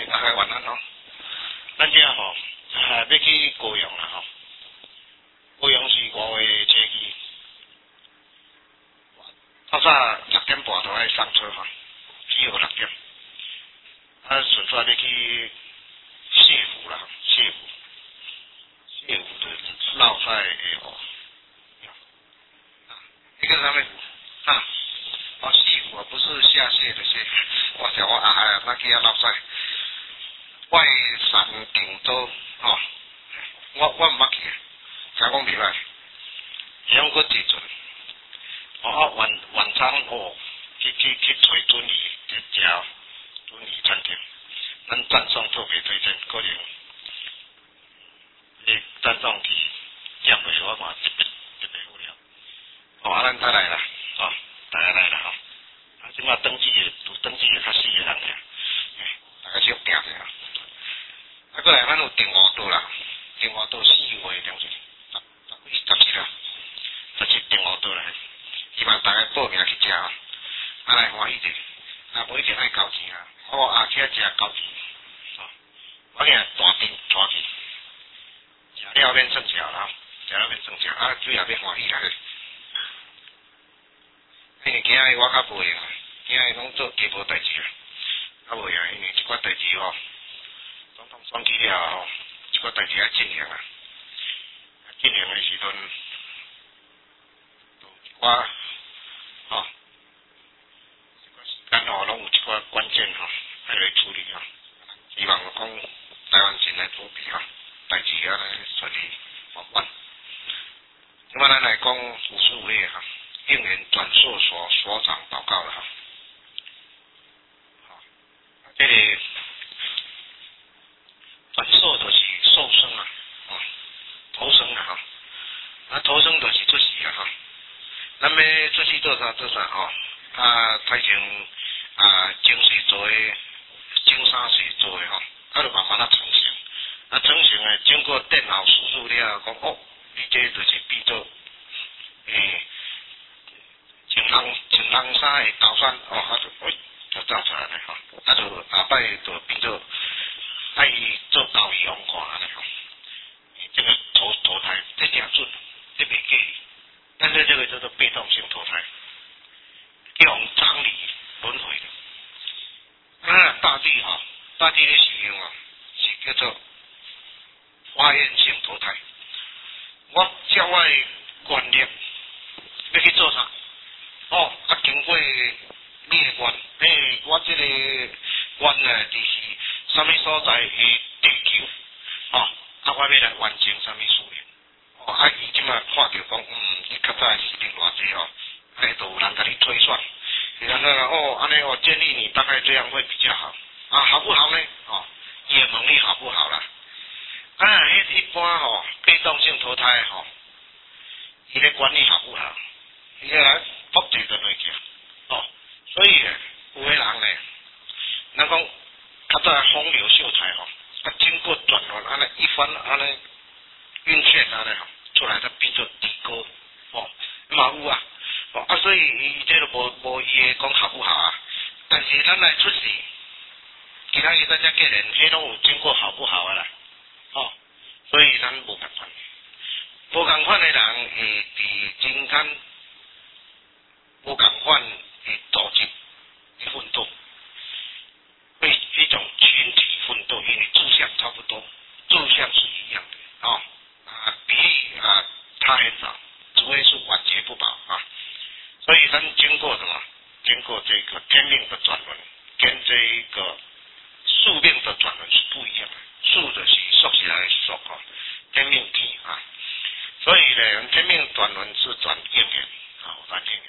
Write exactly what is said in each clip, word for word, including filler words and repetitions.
大家晚安吼。咱遮吼，啊要去高雄啦吼。高雄是五月初二，透早六点半就爱上车吼，四号六点。啊，顺便要去谢湖啦，谢湖，谢湖的绕赛下湖。啊，那个啥物湖？啊，哦，谢湖啊，不是下蟹的蟹。我想我啊哎，那去遐绕赛。外山顶洲吼，我我毋捌去，听讲袂歹，响佫坐船，哦啊晚晚餐哦，去去去找鳟鱼去食鳟鱼餐厅，咱赞颂特别推荐，可能你赞颂去食袂我看特别特别好料，哦啊咱再来啦，哦大家来啦吼，啊即马登记的拄登记的较死个人尔，大家小拼者。啊，过来，咱有订五岛啦，订五岛四月两十、十、十七啦，十七订五岛啦，希望大家报名去食啊，啊来欢喜者，啊无一定爱交钱啊，我啊去遐食交钱，哦，我惊大阵带去，食了免算钱啦，食了免算钱，啊主要要欢喜啦。因为今日我较无闲啊，今日拢做家务代志啊，较无闲，因为即款代志吼。总统选举了后，即个代志要进行啊。进行的时阵，有一寡吼，即个时间吼，拢有一寡关键吼，要来处理啊。希望讲台湾先来作弊啊，代志啊来顺利完完。即摆咱来讲五十五页哈，应援转授所所长报告了哈。好，这里。转授就是受生啊，哦，投生啊哈，啊投生就是出世啊哈，咱要出世做啥做啥吼，啊太前啊精髓做诶，精砂髓做诶吼，啊就慢慢啊成型，啊成型诶经过电脑输入了，讲哦，你这就是变做诶，情人情人衫诶豆酸哦，啊就喂就造出来咧吼，啊就下摆就变做。爱做教育用看安尼吼，这个投投胎这正准，这袂假，但是这个叫做被动性投胎，用常理轮回的。啊，大地哈，大地的使用啊，是叫做发愿性投胎。我教我的观念要去做啥？哦，啊，经过你的观，诶，我这个观呢，就是。什么所在的地球，哦，啊，我要来完成什么事业？哦，啊，伊即马看到讲，嗯，你较早是另偌济哦，啊，都有人甲你推算，然后哦，安尼我建议你大概这样会比较好，啊，好不好呢？哦，也能力好不好啦？啊，迄一般吼、哦，被动性投胎吼，伊咧管理好不好？伊来复制的物件，哦，所以有个人呢，咱讲。较早风流秀才吼，啊经过转换安尼一番安尼晕眩安尼吼，出来才变做地沟哦，嘛有啊，哦啊所以伊这个无无伊个讲好不好啊？但是咱来出世，其他伊大家个人，迄拢有经过好不好啊啦，哦，所以咱无共款，无共款的人会伫今天无共款的组织的奋斗。为一种群体奋斗，因为志向差不多，志向是一样的啊、哦、啊，比例啊差很少，除非是晚节不保啊。所以咱经过什么？经过这个天命的转轮，跟这一个宿命的转轮是不一样的。宿的是缩起来的宿啊，天命天啊。所以呢，天命转轮是转应缘啊，转应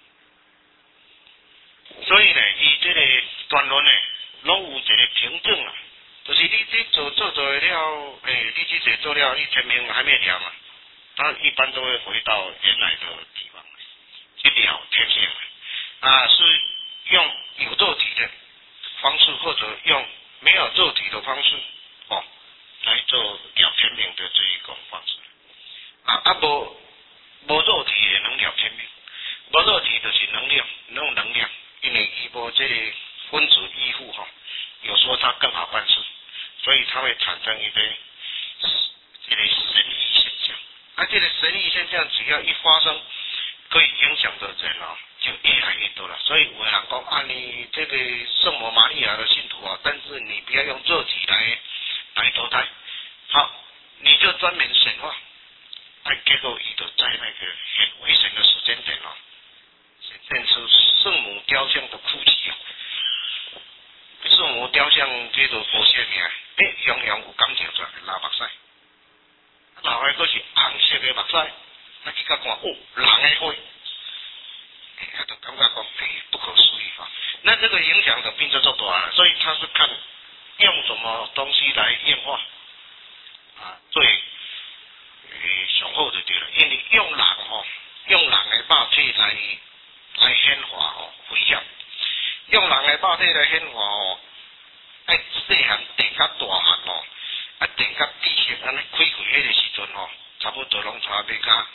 缘。所以呢，以这个转轮呢。拢有一个凭证啊，就是你这做做做了，诶、欸，你这些做了，你天命还没了嘛，他一般都会回到原来的地方去了天命啊，是用有肉体的方式，或者用没有肉体的方式哦来做了天命的这一种方式啊啊无无肉体也能了天命，无肉体就是能量，那种能量，因为伊无这个。分子依附哈，有说它更办法办事，所以它会产生一个这个神异现象。啊，这个神异现象只要一发生，可以影响的人哦，就越来越多了。所以有人讲啊，你这个圣母玛利亚的信徒啊，但是你不要用肉体来来投胎，好，你就专门神化。哎，结果伊就在那个很危险的时间点哦，显现出圣母雕像的哭泣哦。圣母雕像这个无啥名，哎，样样有感情出来，蓝目屎，老的佫是红色的目屎，啊去甲看哦，人的血，哎，就感觉讲哎不可思议哈。那这个影响的并就做大了，所以他是看用什么东西来验化啊，最诶上好就对了，因为用人吼，用人的肉体来来显化吼危险。用人的肉体来显化哦，爱细汉电甲大汉哦，啊电甲知识安尼开开迄个时阵哦，差不多拢差要甲要甲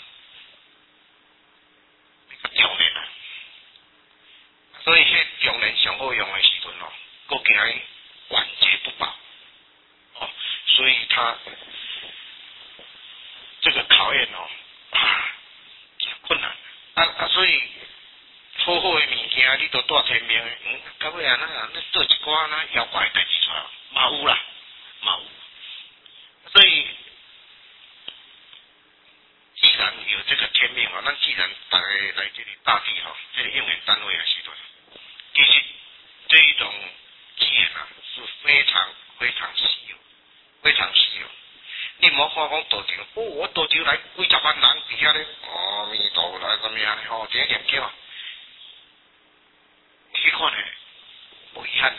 中年啊，所以迄中年上好用的时阵哦，佫惊伊晚节不保哦，所以他这个考验哦啊困难啊啊，所以。好好的物件，你都带天命的，嗯，到尾啊，那那做一寡那妖怪代志出来，嘛有啦，嘛有。所以，既然有这个天命哦，咱既然大家来这里大地哈、哦，这个应援单位的时阵，其实这一种机缘啊是非常非常稀有，非常稀有。你莫看讲道场，哦，我道场来几十万人伫遐咧，阿弥陀佛来咁样咧，哦，这念经。去看咧，无遗憾咧。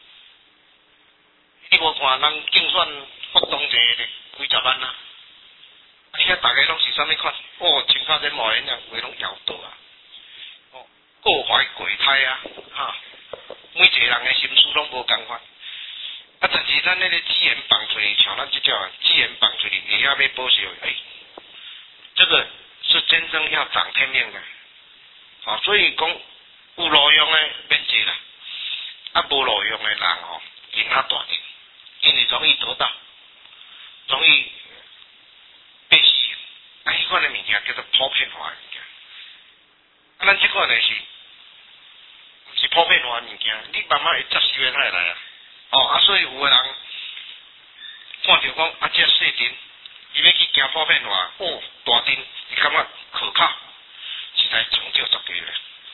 你无看人竞选活动者咧，几十万啊！啊，遐大家拢是啥物款？哦，穿甲这毛人样，规拢摇倒啊！哦，各怀鬼胎啊！哈，每一个人的心思拢无共款。啊，但是咱那个资源放出去，像咱这种资源放出去，也要要保守。哎，这个是真正要长天命的。啊，所以讲。有路用的免济啦，啊无路用的人哦，影响大点，因为容易得到，容易被吸引。啊，迄款的物件叫做普遍化的物件。啊，咱即款的是，毋是普遍化的物件，你慢慢会接受的来来啊。哦，啊，所以有的人看到讲啊，这细阵，伊要去行普遍化，哦，大阵，伊感觉可靠，实在成就足够了。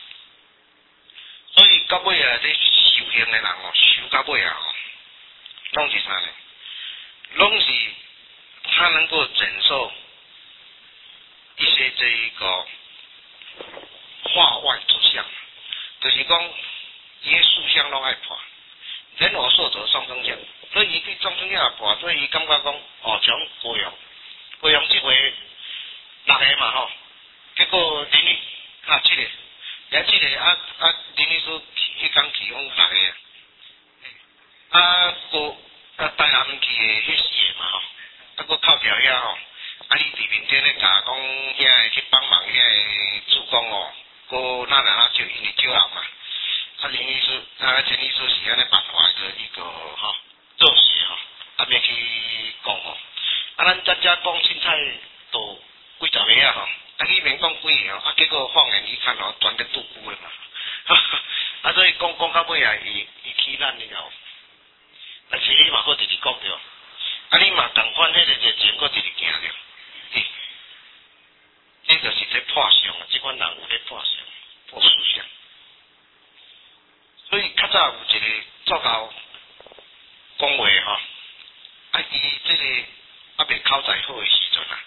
所以到尾啊，这修行的人哦，修到尾啊，拢是啥呢？拢是他能够忍受一些这一个化外之相，就是讲伊个思想拢爱破，人我受者双生相，所以伊对众生也破，所以伊感觉讲哦，从高阳，高阳即回六个嘛吼，结果林宇啊七个。也即个啊啊，林律师迄工去讲六个啊，啊个啊台南去的迄四个嘛吼，啊个靠条遐吼，啊你伫面顶咧甲讲遐个去帮忙遐个助攻哦，个哪哪哪少，因为少人嘛，啊林律师啊陈律师是安尼办法的一个吼做事吼，啊要去讲吼，啊咱只只讲凊彩都几十个啊吼。啊，伊免讲几个哦，啊，结果放眼一看哦，全个杜姑的嘛，啊，所以讲讲到尾啊，伊伊起咱了后，但是你嘛搁直直讲着，啊，你嘛同款迄个热情搁直直行着，嘿，这就是在破相啊，这款人有在破相，破思想，所以较早有一个作家讲话吼，啊，伊这个啊未考在好的时阵啊。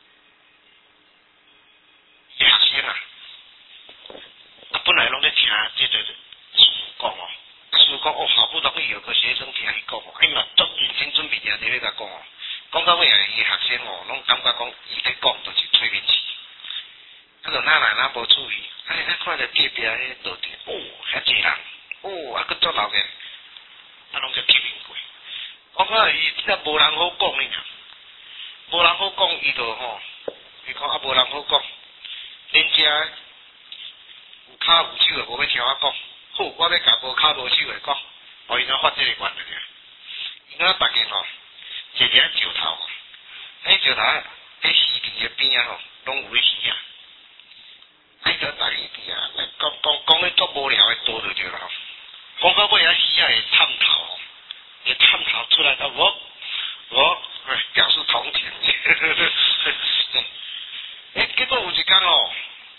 学生啊，啊本来拢咧听这个师傅讲哦，师傅讲哦，好不容易有个学生听伊讲哦，哎嘛足认真准备听你咧甲讲哦，讲到尾啊，伊学生哦，拢感觉讲伊咧讲就是催眠词，啊就哪来哪无注意，哎，咱看着隔壁迄道场，哦，遐济人，哦，啊佫足闹热，啊拢就吸引过，我看伊则无人好讲呢，无人好讲，伊就吼，伊讲啊无人好讲。恁遮有骹有手的无要听我讲，好，我要甲无骹无手的讲，互伊怎发这个愿的尔。 那大家吼，坐伫遐石头，迄石头迄溪边个边啊吼，拢有咧鱼啊。哎，个大家边啊，讲讲讲咧足无聊诶多就对啦吼。讲到尾啊，鱼啊会探头，会探头出来，啊我我表示同情。诶，结果有一天哦，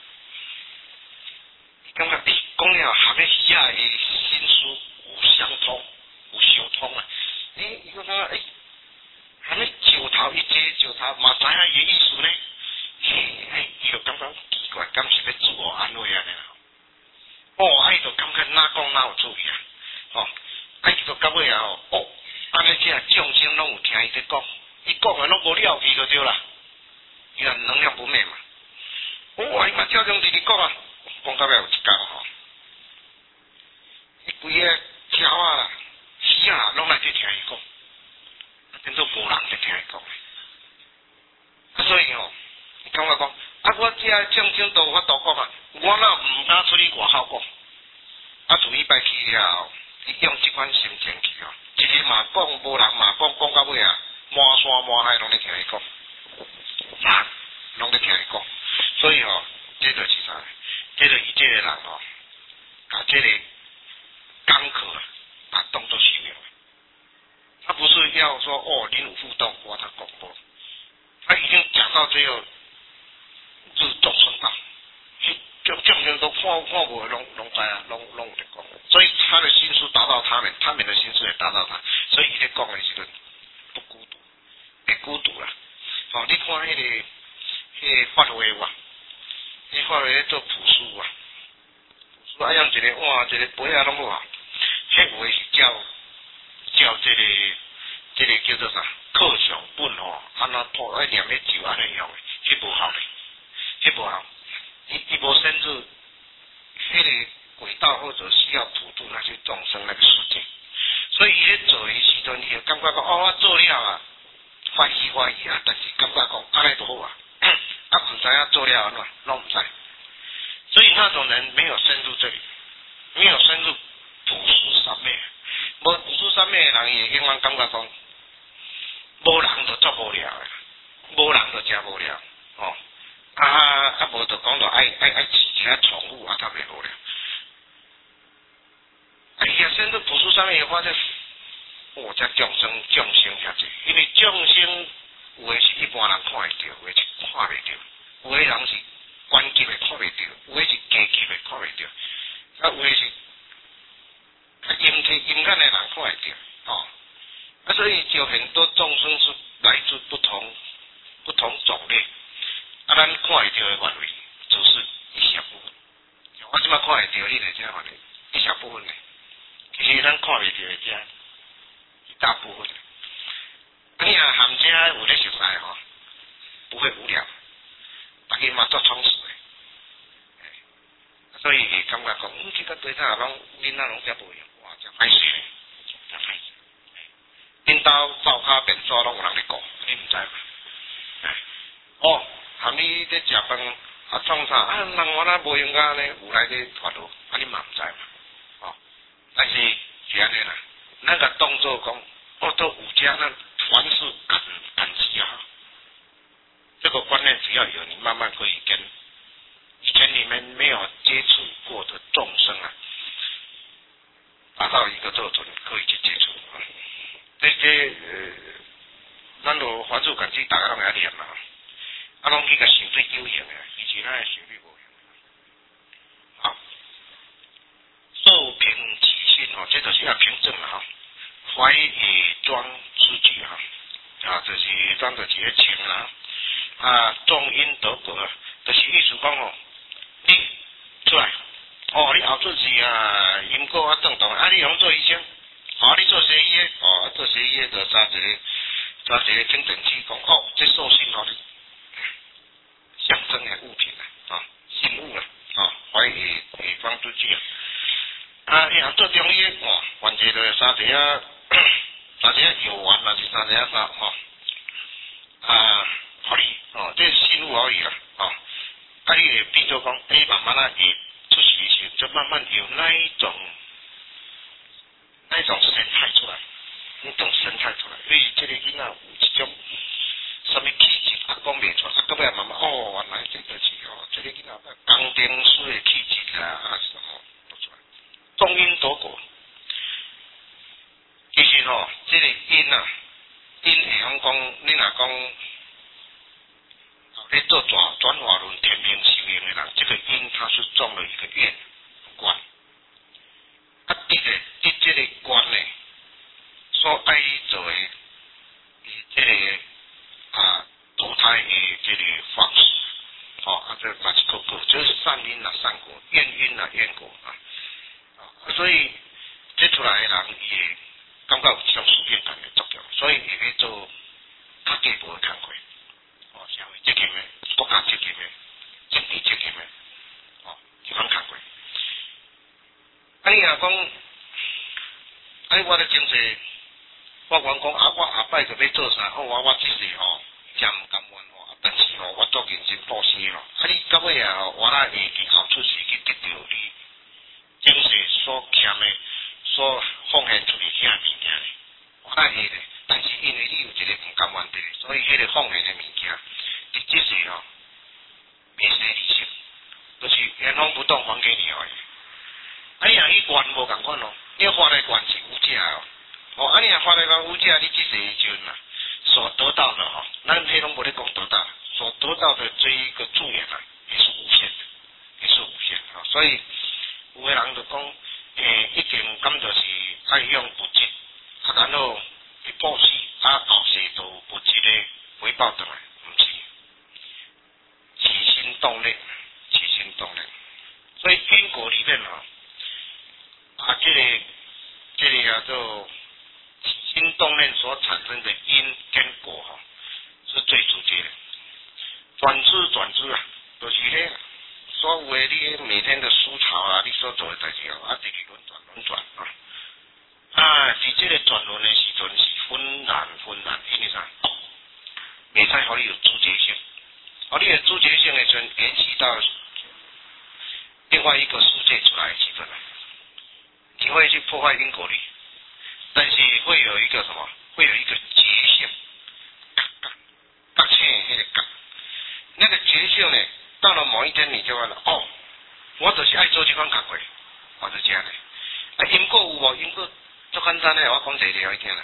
感觉诶，讲了含咧鱼啊诶心思有相通，有相通啊。诶，伊讲讲诶，含咧石头一接石头，嘛知影伊意思呢？嘿，哎，伊就感觉奇怪，敢是要自我安慰安尼啦。哦，啊，伊就感觉哪讲哪有注意啊，哦，啊，伊就到尾啊吼，哦，安尼只众生拢有听伊在讲，伊讲诶拢无了去就对啦。伊若能量不灭嘛，哦，伊嘛照种直直讲啊，讲到尾有一天吼，伊规个鸟啊啦、鱼啊，拢来去听伊讲，变做无人在听伊讲，啊，所以吼，伊感觉讲，啊，我这众生都有法度讲啊，我哪毋敢出去外口讲，啊，自伊摆去了后，伊用即款心情去哦，一日嘛讲，无人嘛讲，讲到尾啊，满山满海拢咧听伊讲。人拢咧听伊讲，所以吼、哦，这就是啥？这就是伊这个人吼、哦，把这个功课啊当作修养。他不是要说哦，您有互动，我他讲过，他已经讲到最后，就是众生道，就众生都看看无拢拢知啊，拢拢有在讲，所以他的心思达到他们，他们的心思也达到他，所以伊在讲的时阵不孤独，别孤独啦。哦，你看迄、那个、迄、那个发话有啊，迄发话咧做朴素啊，朴素啊用一个碗、一个杯啊拢好啊，迄话是照照这个、这个叫做啥？课上本吼，安那拖爱念咧酒安尼用的，迄无效的，迄无效，伊伊无深入迄个轨道或者需要普度那些众生那个世界，所以伊咧做的时阵，伊就感觉讲哦，我做了啊。欢喜欢喜啊，但是感觉讲安尼就好啊，啊唔知影做了安怎，拢唔知。所以那种人没有深入这里，没有深入朴素三昧，无朴素三昧的人，伊会永远感觉讲，无人就足无聊的，无人就真无聊，哦，啊啊无就讲到爱爱爱饲其他宠物啊，特别无聊。哎呀，深入朴素三昧的发现。哦，这众生众生遐济，因为众生有诶是一般人看会到，有诶是看袂到，有诶人是关级诶看袂到，有诶是阶级诶看袂到，啊有诶是较阴气阴暗诶人看会到，哦，啊所以就很多众生是来自不同不同种类，啊咱看会到诶范围只是一小部分，我即摆看会到你哋这范围一小部分咧，其实咱看袂到诶这。大部分，你啊含这有咧熟悉吼，不会无聊，大家嘛做充实的，所以感觉讲，嗯，这个对他拢恁那拢遮无用，哇，遮歹势咧，遮歹势。恁兜灶骹便所拢有人咧讲，你唔知嘛？哦，含你咧食饭啊创啥啊？人我那无用噶呢，有来咧发落，啊你嘛唔知嘛？哦，但是是安尼啦。那个动作讲，哦，都五家那凡是感感激啊，这个观念只要有，你慢慢可以跟以前你们没有接触过的众生啊，达到一个这种可以去接触啊。这些呃，咱就凡是感激，大家拢会念嘛，啊，拢去个想对有用的，以前咱想对无用。好，受平起心哦，这就是要平正了哈。怀以庄之句哈，啊，这是装的节情啦，啊，众因得果，就是意思讲哦，你出来，哦，你后出是啊，因果啊正当，啊，你用做医生，哦，你做西医的，哦，做西医的就抓一个，抓一个听诊器，讲哦，这受信哦，你象征的物品啊，啊，信物啦，啊，怀以以庄之句啊。啊，伊若做中医哦，反正就三只啊，三只啊药丸啊，是三只啊啥吼，啊，互你哦，这是信物而已啦，哦，啊，你会变做讲，哎，慢慢啊，会出事时就慢慢有那一种那一种神态出来，那种神态出来，所以这个囡仔有一种什么气质，啊讲袂出，啊到尾慢慢哦，原来这个是哦，这个囡仔钢钉式的气质啦，啊什么都出来，中因多果。其实吼、哦，这个因啊，因会晓讲，你若讲，咧做转转化论天命修行的人，这个因它是种了一个愿观，啊，伫个伫这个观呢，所爱做的，伊这个啊投胎的这个方式，哦，啊，这嘛一个果，就是善因啊善果，愿因啊愿果啊，啊，所以这出来的人伊会。感觉有这种思辨感的作用，所以会去做较进步的工作，哦，社会责任的、国家责任的、政治责任的，哦，这款工作。啊，你若讲，啊，我咧经济，我讲讲啊，我下摆就要做啥？哦，我我即时吼，真毋甘愿吼，啊，但是吼，我做认真布施吼，啊，你到尾啊，我啦会去后出时去得到你经济所欠的。所奉献出去遐物件咧，我来下咧，但是因为你有一个唔甘愿的，所以迄个奉献的物件，你即时吼，袂使利息，就是原封不动还给你而已。啊，你若去还无共款咯，你还来还是有价哦，哦，啊，你若还来讲有价，你即时的时阵啊，所得到的吼，咱迄拢无咧讲得到，所得到的这一个助缘啊，也是无限的，也是无限啊，所以有个人就讲。诶，一定感就是爱用物质，啊，然后去布施，啊，后世就有物质的回报倒来，毋是，起心动念，起心动念。所以因果里面啊，啊，这个这个叫做起心动念所产生的因跟果哈、啊，是最直接的。转知转知啊，就是咧。所有的你每天的思潮啊，你所做的代志哦，啊，直去轮转轮转啊，啊，伫这个转轮的时阵是纷然纷然，因为啥？袂使互你有主角性，互你有主角性的时阵，延续到另外一个世界出来的时阵，你会去破坏因果律，但是会有一个什么？会有一个觉性，嘎嘎嘎切那个嘎，那个觉性呢？到了某一天，你就问了，哦，我就是爱做这款工作，我就这样的。啊，因果有无？因果足简单的，我讲一个你听啦。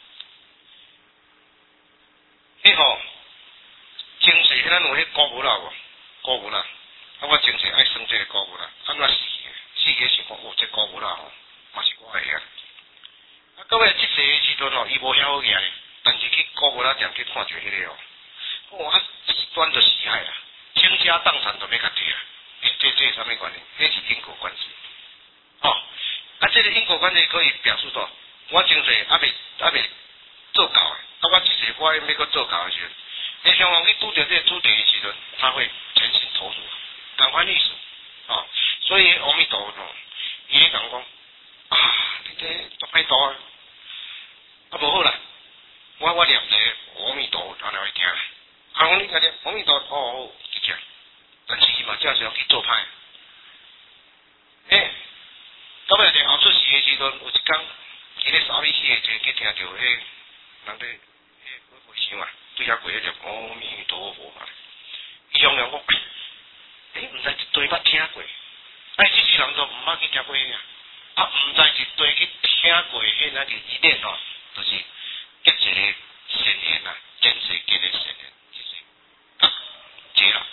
迄吼，前世咱有迄古物啦无？古物啦，啊，我前世爱算这个古物啦，啊，那死死个是讲，哦，这古物啦吼，嘛是我会晓。啊，各位即世的时阵吼，伊无晓个，但是去古物啦店去看着迄个哦，哦，啊，时端就死害啦。倾家荡产都要甲对啊！这这是什么关系？这是因果关系。哦，啊，这个因果关系可以表示说，我前世还未还未做够的，啊，我一世我要搁做够的时候，你相往去拄着这个主题的时阵，他会全心投入，同款意思。哦，所以阿弥陀佛，伊咧讲讲，啊，你这做歹多啊，啊无好啦，我我念个阿弥陀佛，然后会听啦。啊，我你讲咧，阿弥陀佛，哦。但是伊嘛，正是要去做歹。诶，到尾咧后出事的时阵，有一天，伊咧三米四个坐去听着迄人咧，迄回想啊，对遐过迄个阿弥陀佛嘛。伊常常讲，诶，毋知一堆捌听过，哎，即世人都毋捌去听过呀。啊，毋知一堆去听过迄那个意念吼，就是结一个善缘啊，前世结个善缘，即是结啦。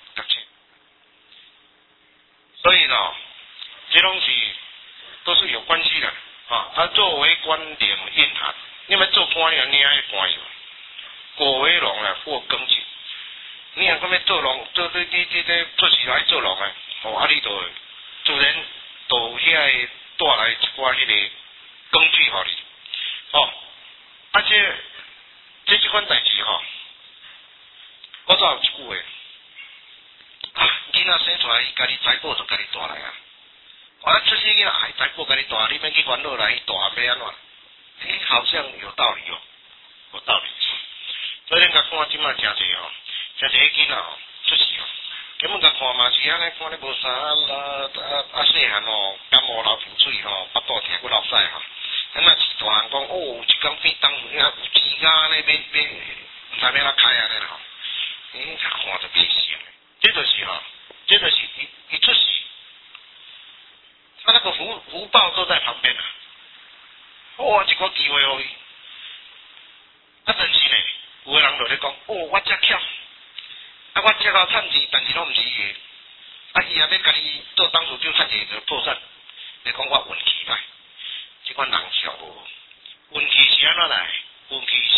所以呢，这东西都是有关系的啊。它作为观点印涵，你们做官员，你爱官员，果为龙啊，或耕耘。你若讲要做龙，做这这这这做事来做龙啊，哦，啊你就自然就遐个带来一寡迄个工具互你。哦，啊这这这款代志吼，我早有一句话。啊，囡仔生出来，伊家己财宝就家己大来啊！我出世囡仔，哎，财宝家己大，你免去烦恼来，伊大要安怎？诶，好像有道理哦，有道理。所以恁甲看即摆诚济哦，诚济囡仔哦，出世哦，根本甲看嘛是安尼看咧无啥啦，啊啊细汉哦，感冒流鼻水吼，腹肚疼骨落屎吼，咱若是大汉讲哦，有一工变当有钱家那边边，唔知要哪开啊咧吼，你看看就变形，这就是吼，这就是一一出事，他那个福福报都在旁边啊，哇，一个机会哦，啊，真是呢，有个人就咧讲，哦，我遮巧，啊，我遮到趁钱，但是拢唔是伊个，啊，伊也要家己做当初就趁钱就破产，你讲我运气歹，即款人笑无，运气是安怎来？运气是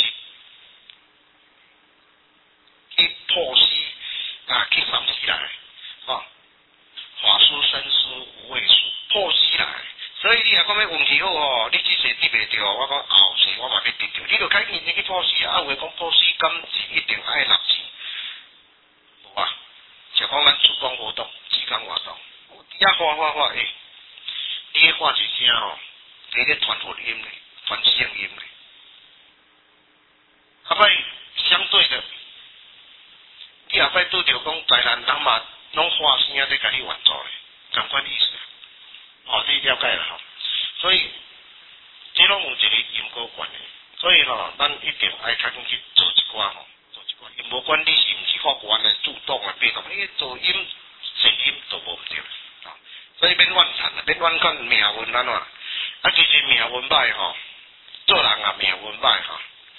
去破死啊，去三死来，哦，法术生疏无畏术，破死来。所以你若讲要运气好哦，你即世得袂着，我讲后世我嘛要得着。你著开认真去破死啊，有诶讲破死敢是一定爱纳钱？无啊，就讲咱主讲活动，时间活动，底下画画画诶，你迄画一声吼，伫咧传福音咧，传圣音咧。后摆相对的，你后摆拄着讲灾难，人嘛拢发声在甲你援助咧，同款意思。哦，你了解啦吼。所以，这拢有一个因果关系。所以吼，咱一定爱较紧去做一寡吼，做一寡。因无管你是毋是法官的主动的被动，你做因善因都无毋对。啊，所以免怨叹啊，免怨叹命运安怎？啊，其实命运歹吼，做人啊命运歹吼。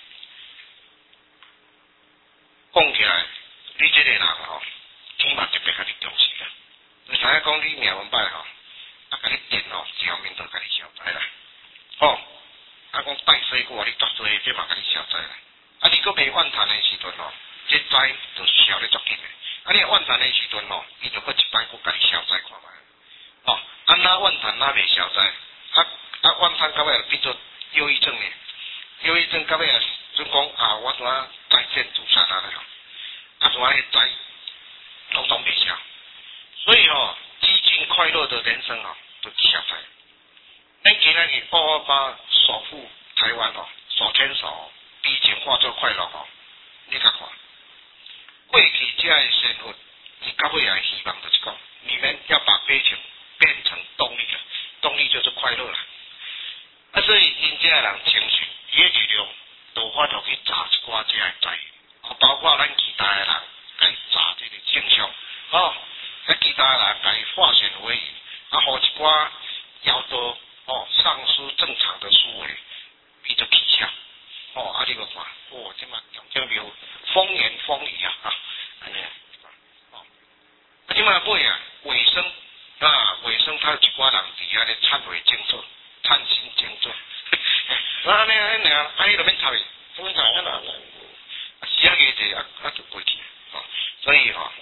讲起来，你这个人吼，天嘛特别甲你重视啦。你知影讲你命运歹吼，啊，甲你电吼，后面都甲你消灾啦。哦，啊，讲带水果，你绝对这嘛甲你消灾啦。啊，你搁袂怨叹的时阵吼，这灾就消得足紧的。啊，你怨叹的时阵吼，伊就搁一摆搁甲你消灾看卖。哦，安那怨叹哪袂消灾？啊啊，怨叹到尾变做忧郁症呢？忧郁症到尾就讲啊，我怎啊再见自杀啊咧吼？啊，怎啊迄灾拢拢袂消？所以吼，激进快乐的人生吼，都消灾。咱今仔日八二八守护台湾吼，手牵手，比情化作快乐吼，你较看，过去这些生活，你到尾也希望就是讲，你们要把悲情变成动力了，动力就是快乐了。啊，所以因这些人情绪，伊的力量，都法度去炸一寡这些灾，包括咱其他的人，来炸这个正向，哦，啊，其他的人来化险为夷，啊，互一寡摇多。哦，丧失正常的思维，变做气象。哦，啊，你个看，哦，即嘛讲叫叫风言风语啊，啊，安尼，哦，啊，即嘛尾啊，尾声啊，尾声，他有一寡人伫遐咧忏悔静坐，忏心静坐，啊，安尼安尼啊，安尼就免吵伊，免吵啊啦，时啊个者啊啊就过去，哦，所以吼，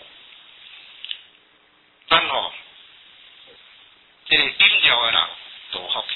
咱吼，即个顶朝的人。都福气，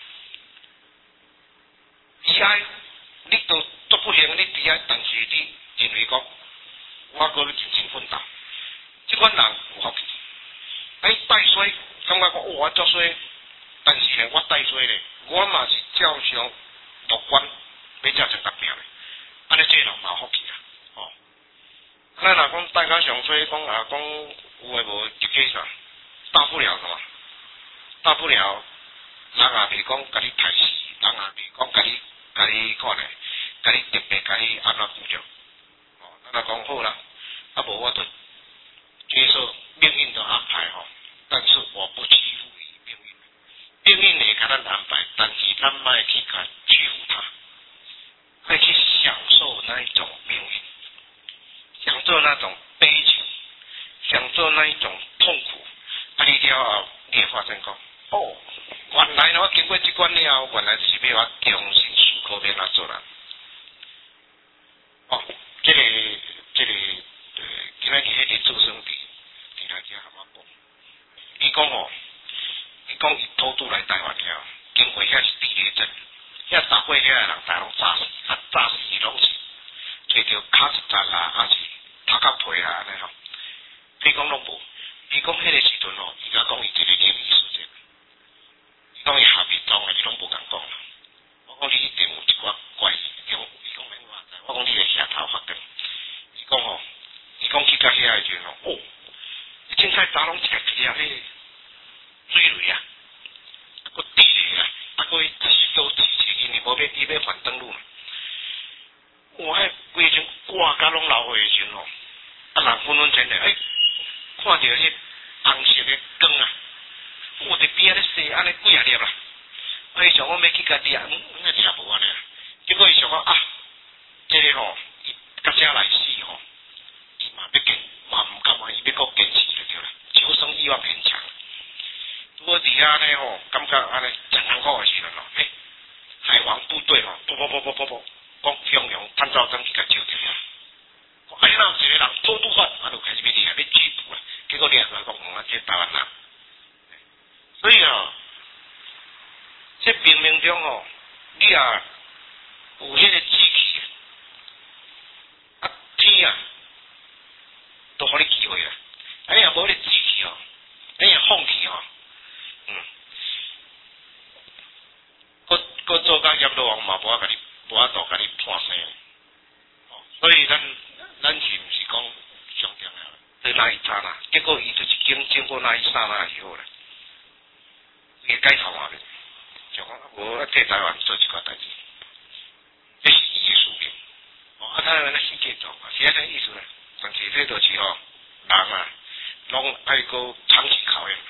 伊爱你都做不行，你伫遐，但是你认为讲，我搁咧认真奋斗，即款人有福气。哎，带衰，感觉讲哦，我足衰，但是呢，我带衰咧，我嘛是照常乐观，要照常达标咧。安尼这人嘛福气啊，哦。咱若讲大家上衰，讲啊讲有诶无一个啥，大不了什么，大不了。人也袂讲甲你害死，人也袂讲甲你甲你看咧，甲你特别甲你安怎顾着。哦，咱若讲好啦，啊无我就接受命运的安排吼。但是我不屈服于命运，命运会甲咱安排，但是咱莫去甲屈服它，会去享受那一种命运，享受那种悲情，享受那一种痛苦。啊，你了后，你会发现讲，哦。原来我经过这关了，原来就是要我重新思考要哪做人。哦，这个这个呃，今仔日迄个做生地，听大家和我讲，伊讲哦，伊讲伊偷渡来台湾了，经过遐是地雷阵，遐打过遐个人，大拢炸死，啊炸死拢是找着卡一扎啦，还是头壳皮啊安尼吼，伊讲拢无，伊讲迄个时阵哦，伊甲讲伊一个灵异事件。讲伊下面讲的，你拢无共讲啦。我讲你一定有一寡怪事，伊讲伊讲免话知，我讲你个舌头发光。伊讲吼，伊讲去到遐个时阵吼，哦，你凊彩早拢食起啊，迄水雷啊，啊，佫地雷啊，啊，佫伊都支持因，伊无要伊要反登陆嘛。 拢流血的时阵吼，啊人分分钟钟，诶，看到迄红色的光啊，我伫边仔咧踅安尼几啊粒啦，啊伊想讲要去甲掠，嗯，那掠无安尼啊，结果伊想讲啊，这个吼，伊甲遮来死吼，伊嘛要坚，嘛毋甘愿，伊要搁坚持就对啦，求生欲望很强。我伫遐呢吼，感觉安尼真艰苦的时阵吼，诶，海王部队吼，啵啵啵啵啵啵，讲向阳探照灯去甲照着啊。哎呀，一个人偷渡犯，啊，就开始要掠，要拘捕啦。结果掠出来讲，啊，这台湾人。所以哦，这冥冥中吼，你也有迄个志气，啊，天啊，都互你机会啦。啊，你若无迄个志气哦，你若放弃哦。嗯，搁搁做甲阎罗王嘛，无法甲你，无法度甲你判生。哦，所以咱咱是毋是讲上重要？对那一刹那，结果伊就是经经过那一刹那以后咧，伊改头毛咧，就讲无啊替台湾做一寡代志，这是伊的使命。哦，啊，台湾咧世界做，是安尼意思咧。但是这就是吼，人啊，拢爱搁长期考验。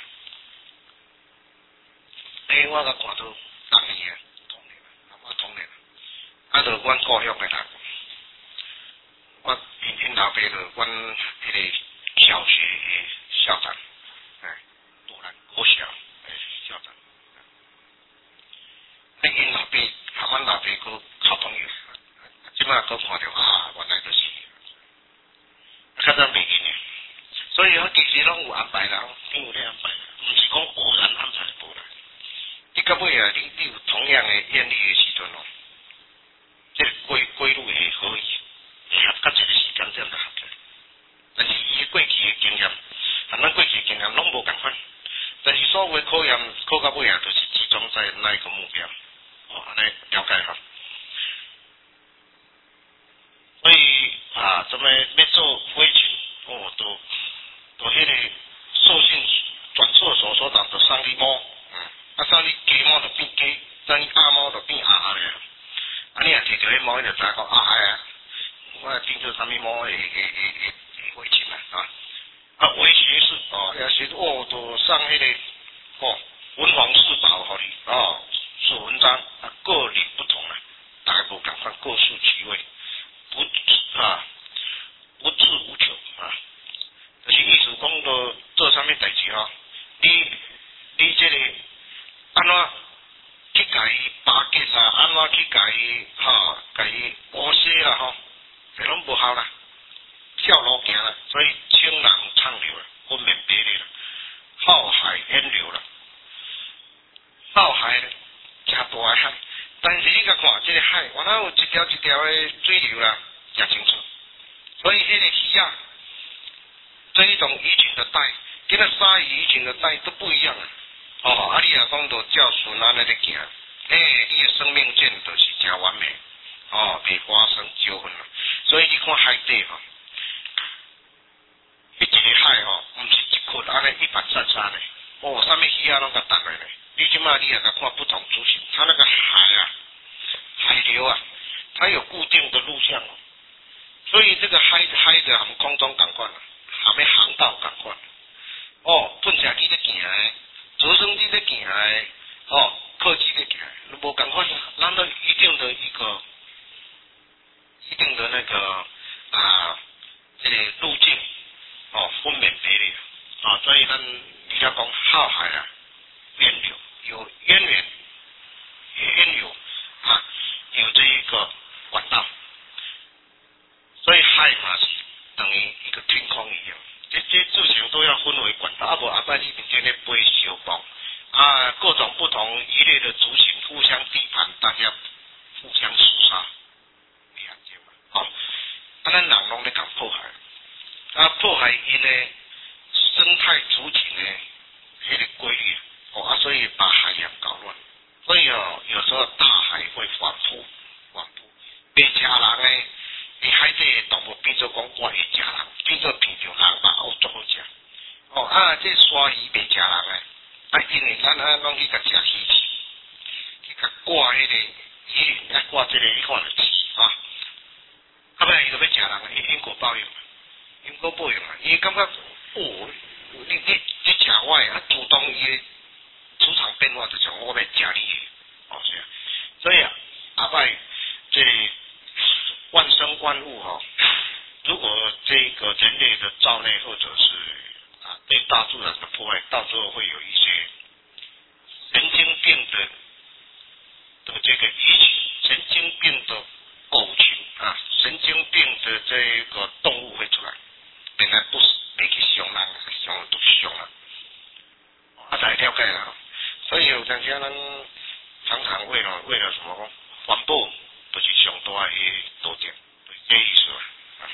诶，我甲看到当年啊，童年啊，我童年啊，啊，就阮故乡诶人，我因因老爸就阮迄个小学诶校长，哎，杜兰国小诶校长，啊，因老爸和阮老爸佫好朋友，即摆佫看着啊，原来就是，较早袂记呢，所以我其实拢有安排啦，挺有咧安排，毋是讲偶然安排无啦。你到尾啊，你你有同样的艳丽的时阵哦，这个归归路会可以，合到一个时间点就合着。但是伊过去的经验，和咱过去的经验拢无共款。但是所有的考验考到尾啊，都是集中在那一个目标，哦，安尼了解哈。所以啊，怎么要做飞禽，哦，都都迄个兽性转错手所导的上力猫。啊，所以鸡毛就变鸡，等于鸭毛就变鸭咧。啊，你若摕着迄毛，你就知讲啊哎啊，我变做啥物毛会会会会会飞禽啊，啊，啊，为学士哦，也是哦，都上迄、那个哦文房四宝互你哦，是文章啊，各领不同啦，大家无共款，各抒其位，不啊不自无求啊，就是意思讲到做啥物代志吼，你你这个。安怎去甲伊巴结啦？安怎去甲伊吼，甲伊乌西啦吼，这拢无效啦，跳路行啦，所以清人畅流啦，分娩别离啦，浩海淹流啦，浩海咧，真大个海，但是你甲看这个海，原来有一条一条的水流啦，真清楚，所以迄个鱼啊，这一种鱼群的带，跟那鲨鱼群的带都不一样啊。哦，啊！你若讲到照顺安尼咧行，诶，你的生命线就是真完美，哦，袂发生纠纷啦。所以你看海底吼，迄一个海吼，毋是一窟安尼一板三三的，哦，啥物鱼啊拢甲搭来咧。你即马你也甲看不同族群，它那个海啊，海流啊，它有固定的路向哦，所以这个海海的含空中共款啦，含咩航道共款。哦，本车机咧行诶。直升机在行来，哦，客机在行来，无共款，咱都一定的一个一定的那个啊，这个路径，哦，分娩别离啊，所以咱你要讲浩海啊，源流有渊源，渊流啊，有这一个管道，所以海嘛是等于一个天空一样。这些事情都要分为管道，啊无阿伯你面前咧飞小包啊，各种不同一类的族群互相地盘，大家互相厮杀，你看见嘛？哦，啊，咱人拢咧讲破坏，啊，破坏因咧生态族群咧迄个规律，哦啊，所以把海洋搞乱，所以哦，有时候大海会反扑，反扑，别家人咧。你海底的动物变做讲我会食人，变做变着人吧，哦，足好食。哦啊，这鲨鱼袂食人诶，啊，因为咱啊拢去甲食鱼翅，去甲挂迄个鱼鳞，啊挂这个你看就刺啊，后尾伊就要食人人因因果报应，因果报应啊！伊感觉哦，你你你食我的，啊主动伊的磁场变化就像我要食你的，哦是啊，所以啊，阿拜这万生万物哈、哦，如果这个人类的造内或者是啊对大自然的破坏，到时候会有一些神经病的的这个鱼群，神经病的狗群啊，神经病的这个动物会出来，本来不是没去伤人，伤都伤了，啊才了解了。所以有阵时咱常常为了为了什么环保，就是上大的多点，就是这意思啊。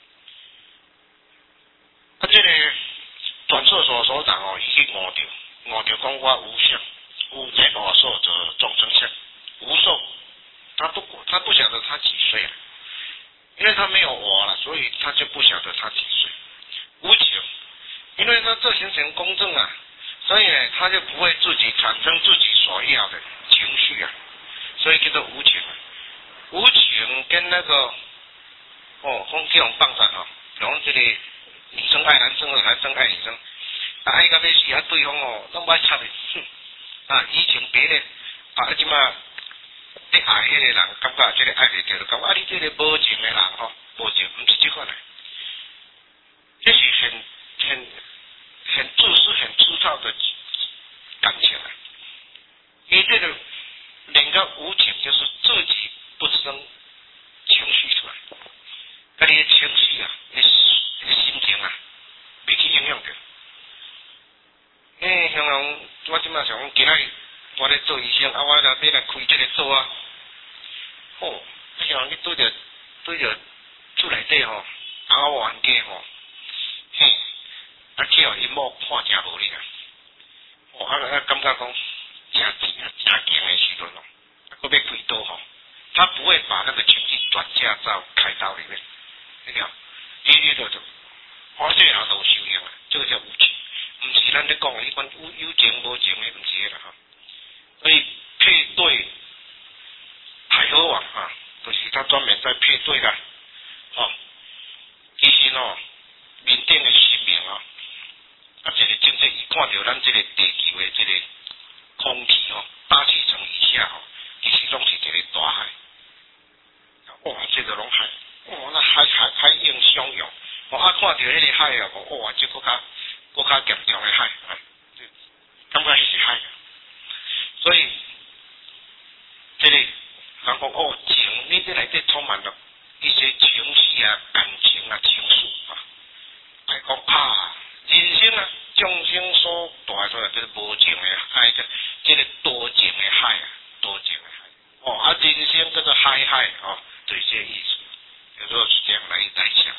啊，这个转厕所所长哦，伊去悟着，悟着讲我无相，无这我受者众生相，无受，他不他不晓得他几岁了，因为他没有我了，所以他就不晓得他几岁。无情，因为他这形成公正啊。所以呢，他就不会自己产生自己所要的情绪啊，所以叫做无情。无情跟那个哦，讲这种放闪哦，讲这个女生爱男生，男生爱女生，爱到要死啊，对方哦，拢歹插的，哼啊，移情别恋啊，即马你爱迄个人，感觉这个爱袂着，就讲啊，你这个无情的人吼，无情，唔是这款的，这是很很。很自私、很粗糙的感情啊！你这个人家无情，就是自己不生情绪出来，那你的情绪啊，你的心情啊，袂去影响到。因为像讲，我即马想讲，今仔我咧做医生，啊，我来要来开这个所啊，哦，啊像你对着对着厝内底吼，啊我冤家吼，嘿。啊，叫因某看真无力啊！哦，啊啊，感觉讲真钱啊，真强的时阵哦，啊，搁要开刀吼，他不会把那个情绪转嫁到开刀里面，你听，你你就就，我这人都有修养啊，这个叫无情，唔是咱咧讲的迄款有有情无情的，唔是啦哈。所以配对海河网啊，就是他专门在配对的，哦，其实哦，面顶的生命哦。啊，这个正正伊看到咱这个地球的这个空气哦，大气层以下哦，其实拢是一个大海。哇，这个拢海，哇，那海海海映相拥。我啊看到迄个海啊，讲哇，这更加更加严重的海，啊，感觉是海。所以这个人讲哦，情，你这内底充满了一些情绪啊、感情啊、情愫啊，来讲啊。人生啊，众生所带出来就是无情的海，这个多情的海啊，多情的海。哦，啊，人生叫做海海哦，就是这个意思。有时候是这样来来想。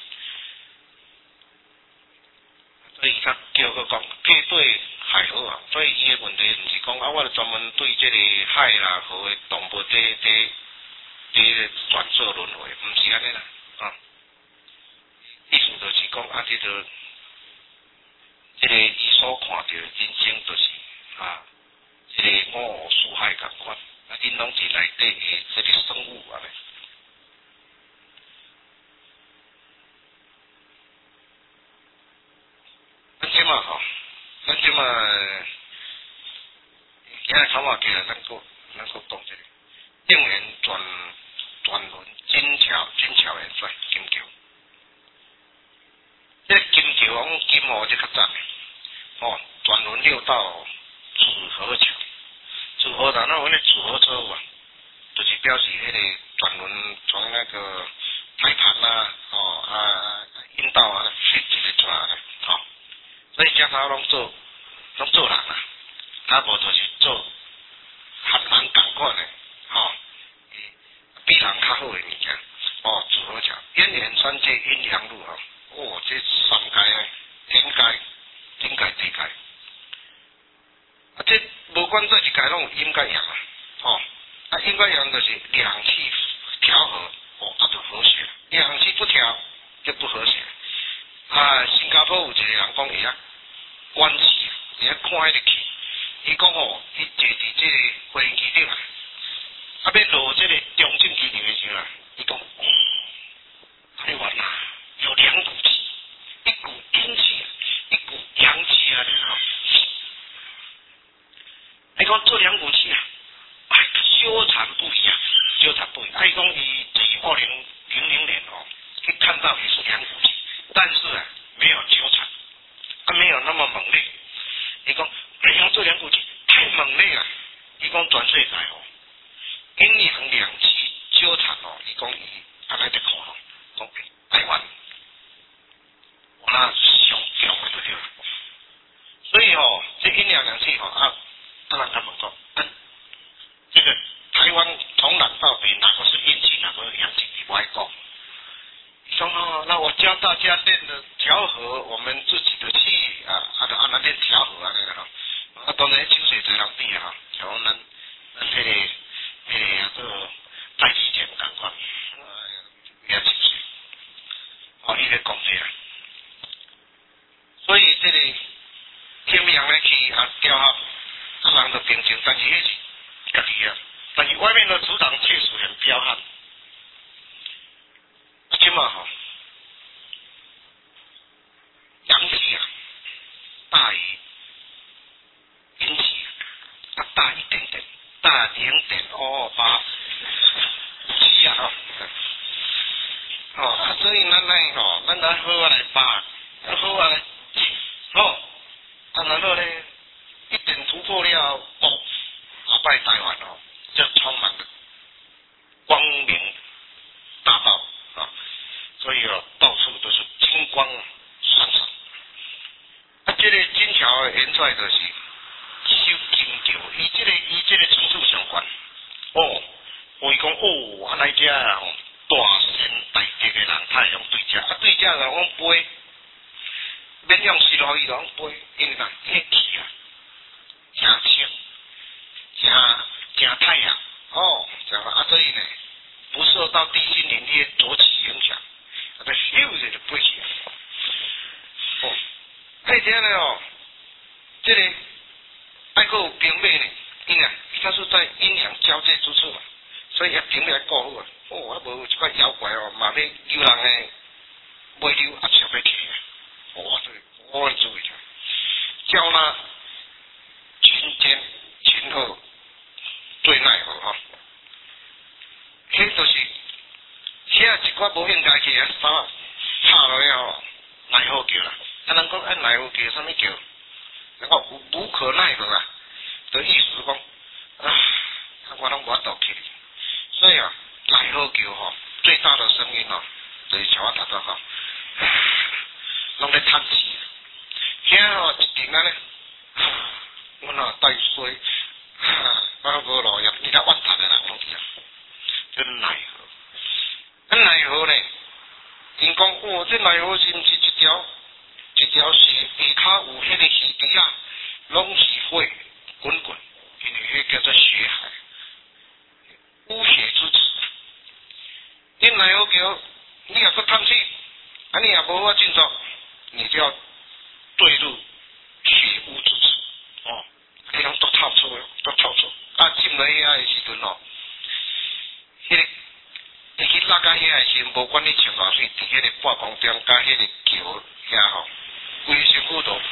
所以他叫佢讲配对海河啊，所以伊的问题唔是讲啊，我专门对这个海啦河的动物这这这转做轮回，唔是安尼啦啊。意思就是讲啊，这个。这个伊所看到的人生就是啊，这个五湖四海共款，啊，因拢是内底的这个生物啊咧。咱即马吼，咱即马今日头话叫咱个咱个讲这个应援转转轮金桥金桥元帅金桥，这金桥讲金湖这较早。哦，转轮六道组合桥，组合的那我那组合车啊，就是表示迄个转轮从那个胎盘啊，哦啊阴道啊，一直出来的，哦，所以叫他拢做拢做人啊，他无就是做和人共款的，哦，比人较好的物件，哦，组合桥，燕园三界阴阳路啊，哦，这三界啊，天界。阴界地界，啊，这无管这一界拢有阴界阳啊，哦，啊，阴界阳就是两气调和，哦，啊就和谐；两气不调就不和谐。啊，新加坡有一个人讲伊啊，关气，伊啊看迄个气，伊讲吼，伊坐伫这个飞机顶啊，啊要落这个中正机场的时候啊，伊讲，太远啦。 讲做两股气啊，哎，纠缠不一样，纠缠不一样。哎，讲伊在二零零零年哦，去看到也是两股气，但是啊，没有纠缠，啊，没有那么猛烈。伊讲，哎呀，做两股气太猛烈了。伊讲全世界哦，阴阳两气纠缠哦，伊讲伊安尼在看咯，讲台湾，那上强的就对了。所以哦，这阴阳两气哦啊，当然他们讲，嗯，这个台湾从南到北哪个是阴气，哪个是阳气，你不爱讲。说哦，那我教大家练的调和我们自己的气啊，啊，就按那练调和啊，那个哈。啊，当然清水在人比啊，像咱咱迄个迄个啊，做太极拳共款，也清水，哦，伊咧讲这啊。所以这个天阳的气啊调合，啊人就平静，但是迄是家己啊，但是外面的磁场确实很彪悍。啊，即嘛吼，阳气啊大于阴气啊，大一点点，大零点二二八七啊吼，哦啊，所以咱来吼，咱来好啊来把，好啊来记，吼，啊然后咧一点突破了，哦，后摆台湾哦，就充满了光明大道啊，所以哦，到处都是金光闪闪。啊，这个金桥演出来就是。修金桥，伊即、这个伊即个层次上悬。哦，我伊讲哦，安尼只啊吼，大善大德的人太用对只，啊对只人讲飞，免用石头伊拢飞，因为讲迄气啊，真清，真真太阳，哦，这样啊，所以呢，不受到地心引力浊气影响，啊，就咻一下就飞起来。哦，再者呢哦，这个。爱个有兵马呢，因啊，它是在阴阳交界之处嘛，所以要兵来顾好啊。哦，啊无一块妖怪哦，嘛要有人诶买溜啊，想要起啊。哦，这个我注意下，叫那群奸群恶最奈何哈。迄就是写一寡无应该去啊，啥插落了吼，奈何桥啦。啊，人讲啊奈何桥，啥物桥？我无可奈何啊，的意思讲，啊，我拢无法度去。所以啊，奈何桥吼，最大的声音哦，就是像我头先讲，拢咧叹气。遐吼一定安尼，我若带水，我无路入，其他怨叹的人拢去啊，真奈何。啊奈何呢？因讲哦，这奈何是毋是一条？一条是下骹有迄个鱼池啊，拢是血滚滚，因为迄叫做血海，污血之子。你奈何桥，你若搁叹气，啊你也无法进走，你就要坠入血污之子。哦，你拢都透出，都透出。啊，进来遐的时阵哦，迄、那个你去拉到遐的时阵，无管你穿偌水，伫迄个半空中甲迄个桥遐吼。规身躯都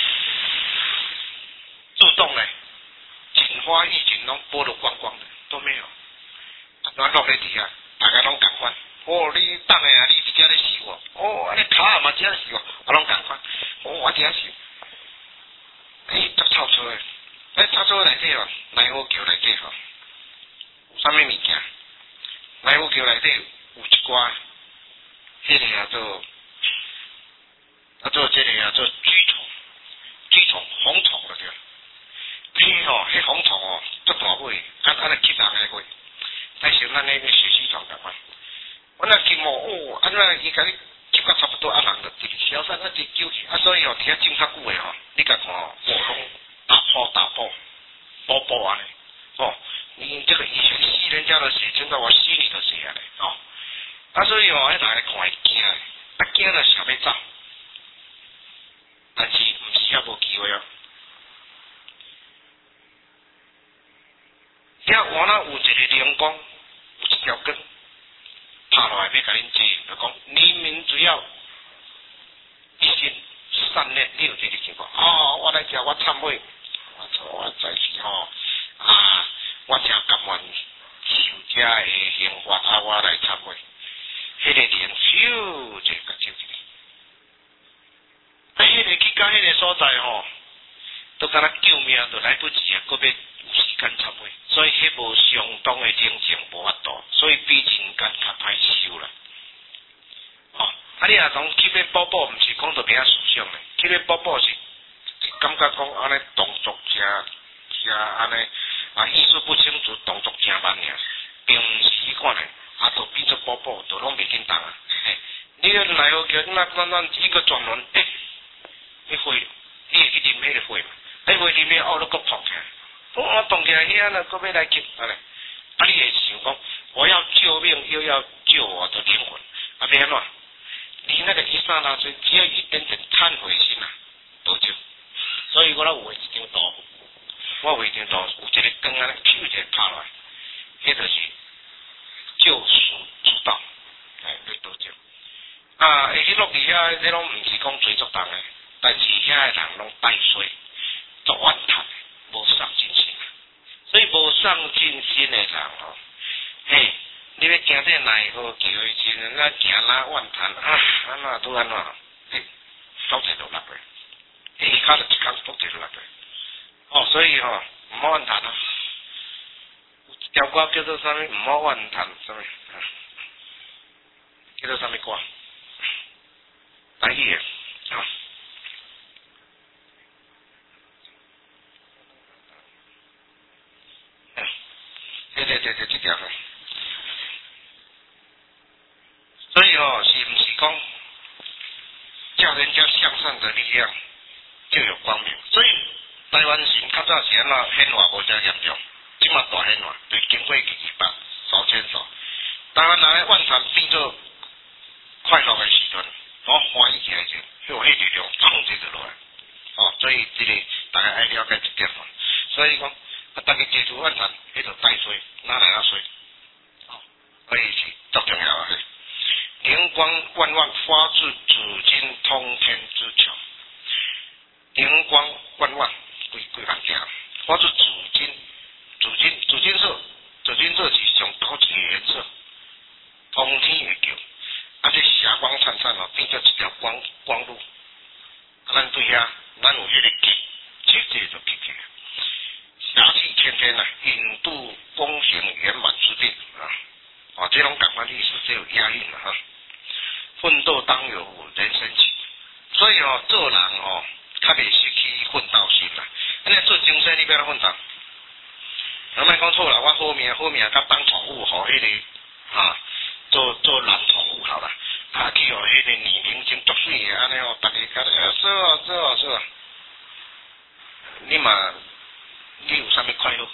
自动嘞，锦花玉锦拢剥得光光的，都没有。咱落在底下，大家拢共款。哦，你等下啊，你伫遮咧死我。哦，你骹啊嘛遮死我，我拢共款。哦，我伫遐死。哎，都透出诶，哎，透出内底哦，奈何桥内底吼，有啥物物件？奈何桥内底有一寡，迄个叫做。啊，做这个啊，做蛆虫，蛆虫红虫了对。迄吼，迄红虫哦，足大尾，啊啊来吸人个尾，但是咱那个血丝虫共款。我那吸毛哦，啊那伊甲你吸到差不多，啊人就直消散，啊直揪去，啊所以哦，伫遐种较久的吼，你甲看哦，哦拢打泡打泡，包包安尼，哦，你这个以前吸人家的血，现在我吸你的血嘞，哦，啊所以哦，迄大家看会惊的，啊惊了想要走。但是毋是遐无机会哦。遐我那有一个灵光，有一条根，拍落来要甲恁接，就讲你们只要一心善念，你有这个情况。哦，我来食，我忏悔，我错，我在是吼， 啊，我真甘愿受这个刑罚啊，我来忏悔。迄个人咻就甲救起来。啊，迄个去到迄个所在吼，都敢若救命都来不及啊，搁要有时间忏悔，所以迄无相当的人情无法度，所以比人间较歹受啦。哦，啊你若讲去要补补，毋是讲着名思想诶，去要补补是感觉讲安尼动作诚诚安尼啊意识不清楚，动作诚慢尔，并毋是迄款诶，啊都变做补补，都拢袂紧动啊。嘿，你个奈何叫那咱咱一个专门诶，迄血，你会去啉迄个血嘛？迄血啉了后，你佫碰起来，我碰起来遐呢，佫要来救安尼。啊，你会想讲，我要救命，又要救我的灵魂，啊，要安怎？你那个一刹那间，只要一点点忏悔心啊，得救。所以我咧有画一张图，我画一张图，有一个光安尼，咻一下拍落来，迄就是救赎之道，哎，要得救。啊，会去落伫遐，这拢毋是讲最作重诶，但是遐诶人拢带衰，作怨叹，无上进心。所以无上进心诶人吼，嘿，你要行这奈何桥诶时阵，咱行哪怨叹啊，安怎拄安怎，嘿，走一路落去，嘿，骹就一空走一路落去。哦，所以吼，毋好怨叹啊。有一条歌叫做啥物？毋好怨叹啥物？叫做啥物歌？台语诶，啊。对对对对，这条。所以哦，是毋是讲叫人家向上的力量就有光明？所以台湾神较早时安怎显化无遮严重，即马大显化，就经过二百数千数。台湾人咧怨叹变做快乐的时阵，我欢喜起来时，迄有迄力量砰就落来。哦，所以这个大家爱了解这点嘛。所以讲，啊，大家接触怨叹，迄就带衰，哪来哪衰？哦，所以是足重要啊！灵光万万发自紫金通天之桥，灵光万万几几项件，发自紫金，紫金紫金色，紫金色是上高级的颜色，通天会叫，啊这霞光灿灿哦，变做一条光光路，啊咱对遐，咱有迄个气，直接就起起来，侠气天天啊，引渡功行圆满之地啊，啊这种感官历史就有押韵了哈。奋斗当有人生起，所以哦，做人哦，较袂失去奋斗心啦。安尼做精神，你要怎奋斗？咱莫讲错啦，我好命好命，甲当宠物，互迄、那个啊，做做男宠物好啦，啊去互迄个女明星足水诶，安尼哦，大家甲咧说啊说啊说啊，你嘛，你有啥物快乐？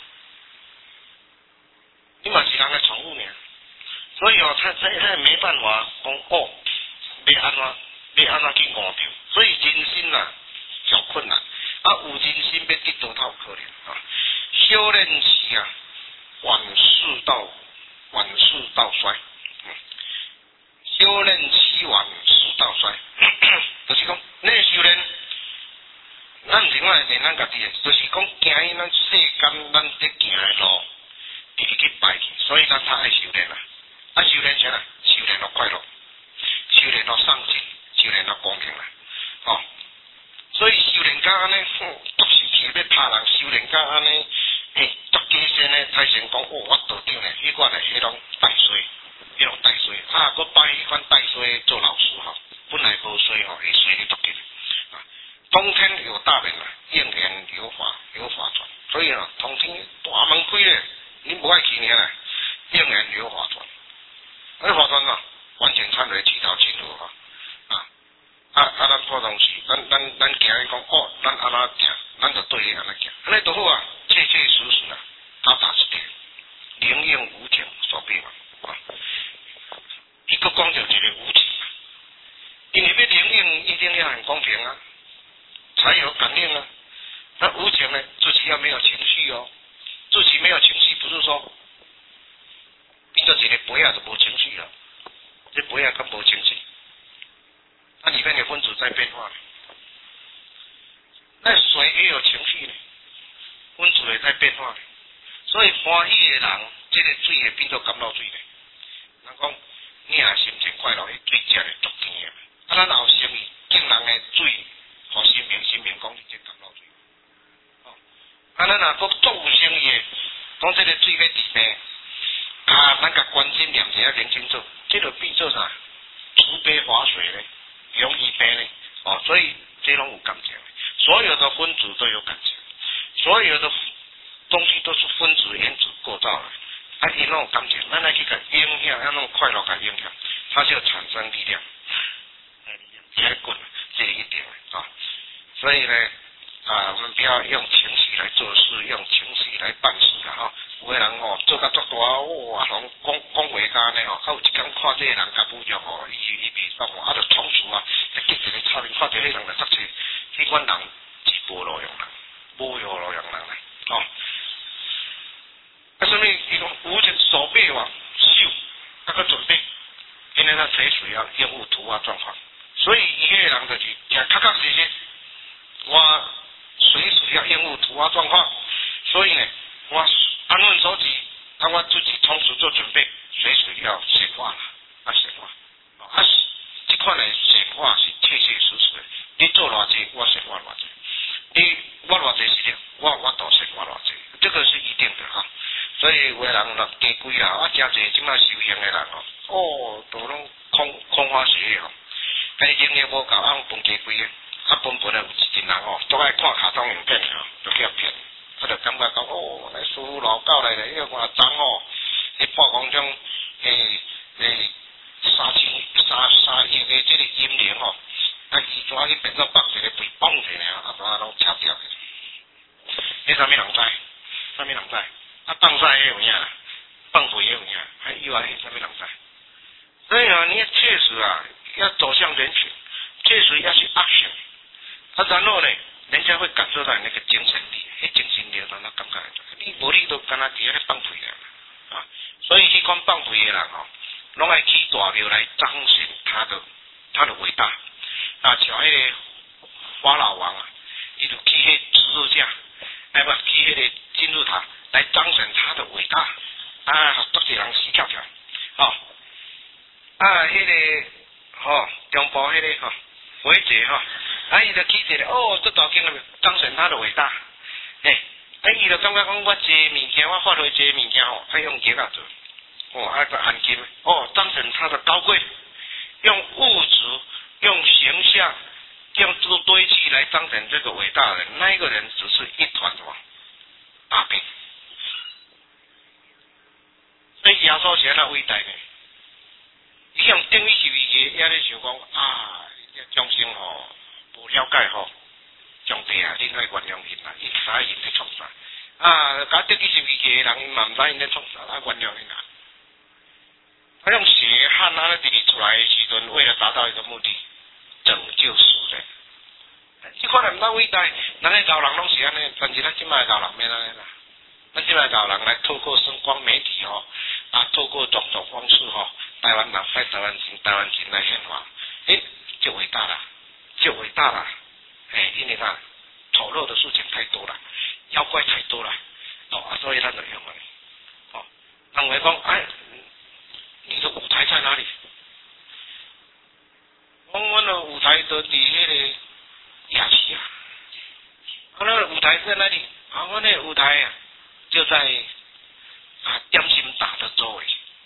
你嘛是人诶宠物呢，所以哦，他他他没办法讲哦。要安怎要安怎去悟着，所以人生啊小困难，啊有人生要得到透可能啊，修炼时啊，万事到万事到衰，嗯，修炼时万事到衰，就是讲你修炼，咱毋是讲来练咱家己诶，就是讲行伊咱世间咱得行诶路，直直去排去，所以咱较爱修炼啦，啊修炼啥啦？修炼到快乐。修炼到上进，修炼到公平啦，哦，所以修炼到安尼，足是气要拍人，修炼到安尼，嘿，足加深咧，才成讲哦，我道长咧，迄款诶，迄种带衰，迄种带衰，啊，佮拜迄款带衰做老师吼，本来无衰吼，会衰你足紧，啊，通天有大门啊，应缘有法有法传，所以啊，通天大门开咧，你无爱去尔啦，应缘有法传，迄法传啊。完全参为七道清楚哈，啊啊啊！咱普通时，咱咱咱行伊讲哦，咱安怎行，咱就对伊安尼行，安尼就好啊，切切实实啊，踏踏实地，灵应无情所必嘛啊！伊佫讲着一个无情，因为要灵应一定要很公平啊，才有感应啊。那无情呢，自己要没有情绪哦，自己没有情绪，不是说变做一个杯啊就无情绪了。这不要跟无情绪，它里面的分子在变化，那水也有情绪呢，分子也在变化， 所以欢喜的人，这个水会变做甘露水咧。人讲你若心情快乐，迄水食咧足甜诶。啊，咱后生意敬人诶水，互心明心明讲你这甘露水。哦，啊，咱若搁做有生意诶，讲这个水要治病，啊，咱甲关心念一下认清楚，这就变做啥？慈悲华水咧，容易病咧。哦，所以这拢有感情。所有的分子都有感情，所有的东西都是分子原子构造的。啊，伊拢有感情，咱来去甲影响，要弄快乐甲影响，它就产生力量。结棍，这一点啊。所以呢，啊，我们不要用情绪来做事，用情绪来办事啦哈。有个人哦，做甲足大，哇，拢讲讲话家呢哦，啊有一天看这个人甲侮辱哦，伊伊袂爽哦，啊就捅厝啊，就激一个差点看到迄人来塞车，迄款人是无路用人，无有路用人来哦。啊，所以伊讲有只手背往手，那个准备，因为他随时要应付突发状况，所以伊个人就是讲确确实实，我随时要应付突发状况，所以呢，我安稳手机，啊，我自己同时做准备，随时要显化啦，啊显化，啊，这款的显化是切切实实的，你做偌济，我显化偌济，你我偌济时间，我我都显化偌济，这个是一定的哈。所以有个人咯，加几啦，啊，真侪即摆修行的人哦，哦，都拢空空花学哦，但是经验无够，啊，分加几个，啊，分分的有一群人哦，都爱看卡通影片哦，都叫骗，他就感觉讲哦，来师傅老教来咧，迄个话脏哦，你曝光种诶诶杀气杀杀业的这个阴灵哦，啊，伊怎去变做放一个被绑起来啊，啊，拢拆掉的，你啥物人知？啥物人知？啊，放晒也有影，放水也有影，还意外什么人在？所以啊，你确实啊，要走向人群，确实要去 action， 啊，然后呢，人家会感受到你那个精神力，迄精神力让他感觉，你无你都跟他伫咧放水啊，啊，所以迄款放水的人哦，拢爱起大庙来彰显他的他的伟大，啊，像迄个法老王啊，伊就起迄十字架，哎不，起迄个金字塔。来彰显他的伟大啊！多些人死翘翘，哦啊，迄、那个吼中部迄个吼火节吼，啊伊就起一个哦，这大间个彰显他的伟大，嘿，啊伊就感觉讲我坐物件，我发挥坐物件吼，爱用吉啊做，哦啊个按金，哦彰显他的高贵，用物质、用形象、用这个堆砌来彰显这个伟大的人，那一个人只是一团什么大饼。所以耶稣是安那伟大呢？伊用等于是伊个，也咧想讲啊，众生吼无了解吼，上帝啊，你爱原谅因啦，伊知因咧创啥啊？甲等于是伊个人，伊嘛毋知因咧创啥，啊原谅因啦。他用血汗啊咧滴出来的时阵，为了达到一个目的，拯救世人。即可能毋大伟大，咱咧教人拢是安尼，但是咱即摆教人免安尼啦。咱即摆教人来透过声光媒体吼。啊，透过种种方式哈、哦，台湾人在台湾人台湾人来显化，诶，就伟大了，就伟大了，哎，因为他丑陋的事情太多了，妖怪太多了，哦，啊、所以咱就用了，哦，认为讲，哎，你的舞台在哪里？我我的舞台都伫迄个亚细亚，我那个舞台在哪里？啊，我那个舞台啊，就在。啊，点心打的周围，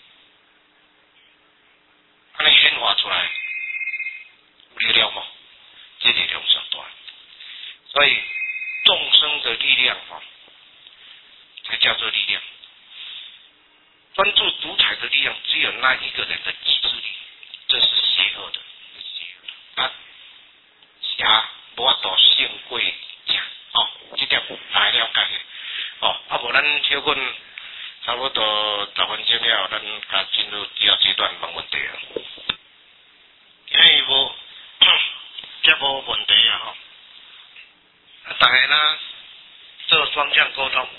安尼显化出来，有力量吼，这力量上大，所以众生的力量吼，才叫做力量。专注独裁的力量，只有那一个人的意志力，这是邪恶的，邪恶的啊，邪无法度胜过正哦，这点大家了解哦，啊无咱小困。差不多十分钟了，咱甲进入第二阶段问问题啊。因为无，这无问题啊吼。啊，大家呢做双向沟通。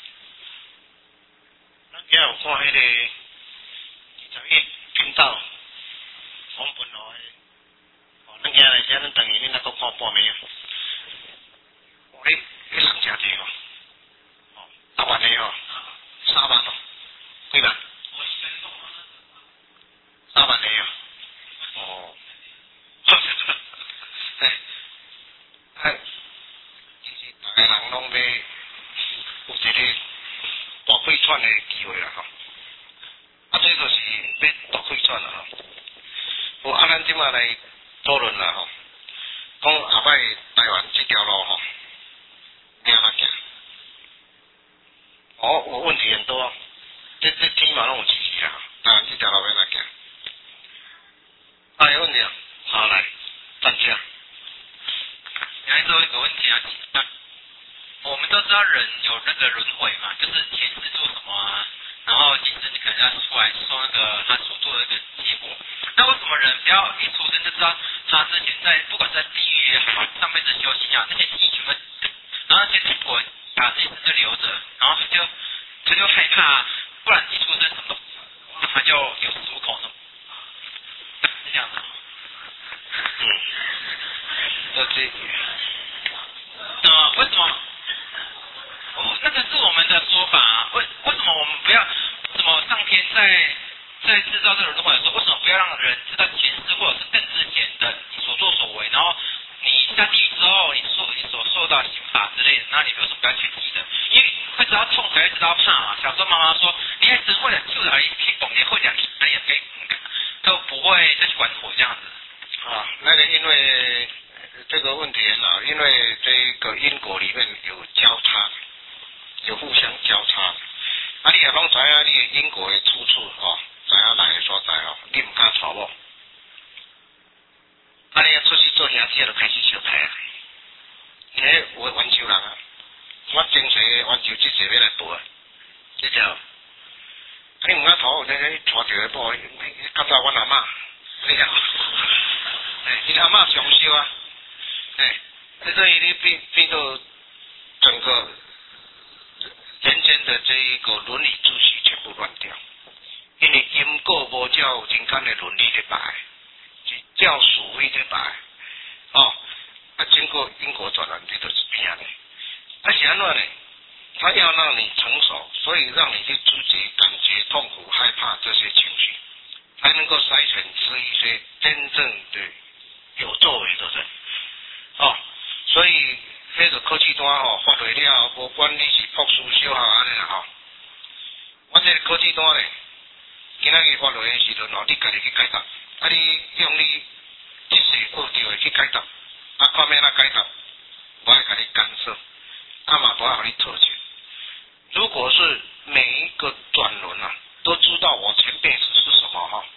咱今日有看迄个二十一频道黄本路的，哦，咱今日来遮，咱等于恁那个看半暝啊。哦，迄迄人真济吼，哦，台湾的吼。 三万哦，几万？三万个啊。哦。哎，哎，其实大家人拢要有一个大开喘的机会啦吼。啊，这就是要大开喘啦吼。好，啊，咱即马来讨论啦吼，讲下摆台湾这条路吼，要安怎行？哦，有问题很多，这这天马拢有支持啊，台湾这条路要安怎行？啊，有问题啊？好，来，专家。 来最后一个问题啊，我们都知道人有那个轮回嘛，就是前世做什么啊，然后今生你可能要出来受那个他所做的一个结果。那为什么人不要一出生就知道他之前在不管在地狱也好，上辈子修行啊，那些记忆全部，然后那些结果把这一生就留着，然后他就他就害怕，不然一出生什么都，他就有恃无恐什么，是这样子。 嗯，那这。 呃，为什么？我那个是我们的说法啊。为为什么我们不要？怎么上天在在制造这个轮回的时候，为什么不要让人知道前世或者是更之前的你所作所为？然后你下地狱之后，你受你所受到刑罚之类的，那你为什么不要去记得？因为会知道痛才会知道怕嘛。小时候妈妈说，你还真会的，就来去懂你会讲，那也可以，都不会再去管火这样子。 啊，那个因为。这个问题很好，因为这个因果里面有交叉，有互相交叉。啊，你也拢知影你的因果的出处哦，知影哪个所在哦，你唔敢吵某。啊，你出去做兄弟就开始相歹啊。因为有冤仇人啊，我精髓的冤仇即世要来报，这条。啊，你唔敢吵，你你拖着个报，较早阮阿嬷，你讲，哎，因阿嬷上烧啊。哎，所以你变变到整个人间的这一个伦理秩序全部乱掉，因为因果无照人间的伦理去排，是照属位去排，哦，啊，经过因果转轮，你就是变的。啊，是安怎呢？他要让你成熟，所以让你去纠结、感觉痛苦、害怕这些情绪，才能够筛选出一些真正的有作为的人。哦，所以迄个科技单吼发落了，无管你是博士小学安尼啦吼，我这个科技单咧，今仔日发落的时阵吼，你家己去解答，啊你用你即世学到的去解答，啊看要哪解答，我爱甲你干涉，啊嘛不爱互你特权。如果是每一个转轮啊，都知道我前辈子是什么哈，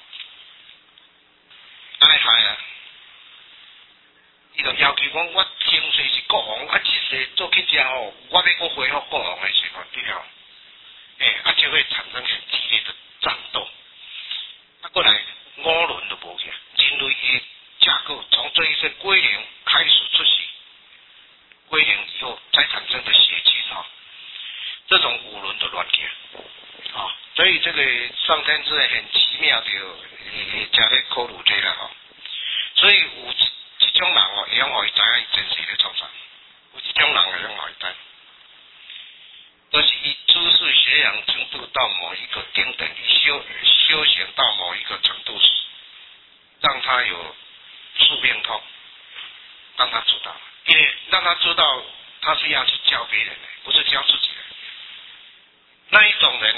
哎嗨啊！伊就要求讲，我前世是国王，啊，即世做去遮吼，我要我恢复国王的时候，对了，诶、欸，啊就会产生很激烈的战斗。啊，过来五轮都无去，人类的架构从这一世归零开始出现，归零以后才产生的血气潮，这种五轮的乱起，啊，所以这个上天是很奇妙的，诶，加咧考虑这啦吼，所以有。一种人哦，会晓互伊知影伊前世咧创啥；有一种人会晓互伊知，就是伊知识学养程度到某一个顶点，伊修修行到某一个程度时，让他有宿命通，让他知道，因为让他知道他是要去教别人的，不是教自己的。那一种人，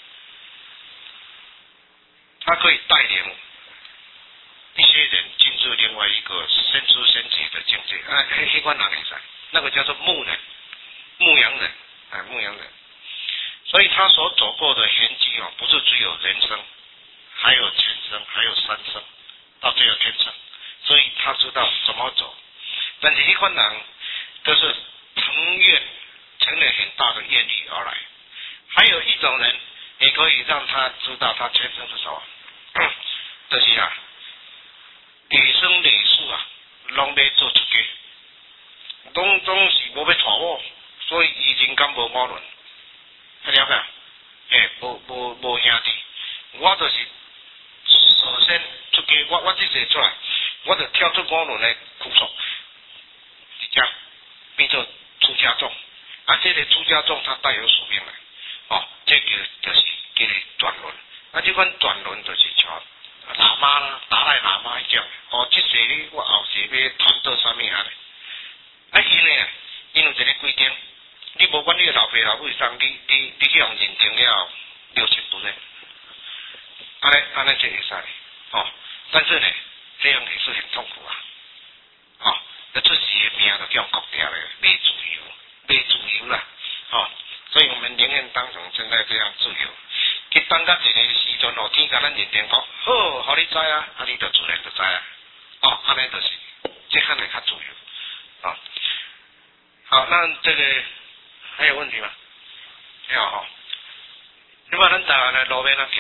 他可以带领一些人进入另外一个深知深觉的境界，啊，黑黑官哪里在？那个叫做牧人、牧羊人，哎，牧羊人。所以他所走过的痕迹哦，不是只有人生，还有前生，还有三生，到最后天生。所以他知道怎么走。但是黑官人就是成愿，成了很大的愿力而来。还有一种人，也可以让他知道他前生是什么，就是啊。累生累世啊，拢要做出家，拢总是无要娶某，所以伊人间无五伦，还了解？诶，无无无兄弟，我就是首先出家，我我这世出来，我就跳出五伦的苦束，直接变做出家众。啊，这个出家众他带有使命来，哦，这这叫就是叫做转轮。啊，这款转轮就是像喇嘛啦，达赖喇嘛迄种。哦，即世你我后世要传到啥物啊？啊，因呢，因有一个规定，你无管你个老爸老母送你，你你去用认证了六千不认，安尼安尼就会使，哦。但是呢，这样也是很痛苦啊，哦，那自己的命都叫割掉了，没自由，没自由啦，哦，所以我们宁愿当成现在这样自由。去等到一个时阵哦，天甲咱认定讲好，互你知啊，啊你就自然就知啊，哦，安尼就是，这样会较自由，啊、哦。好，那这个还有问题吗？没有哈。你把咱台湾的路面怎行？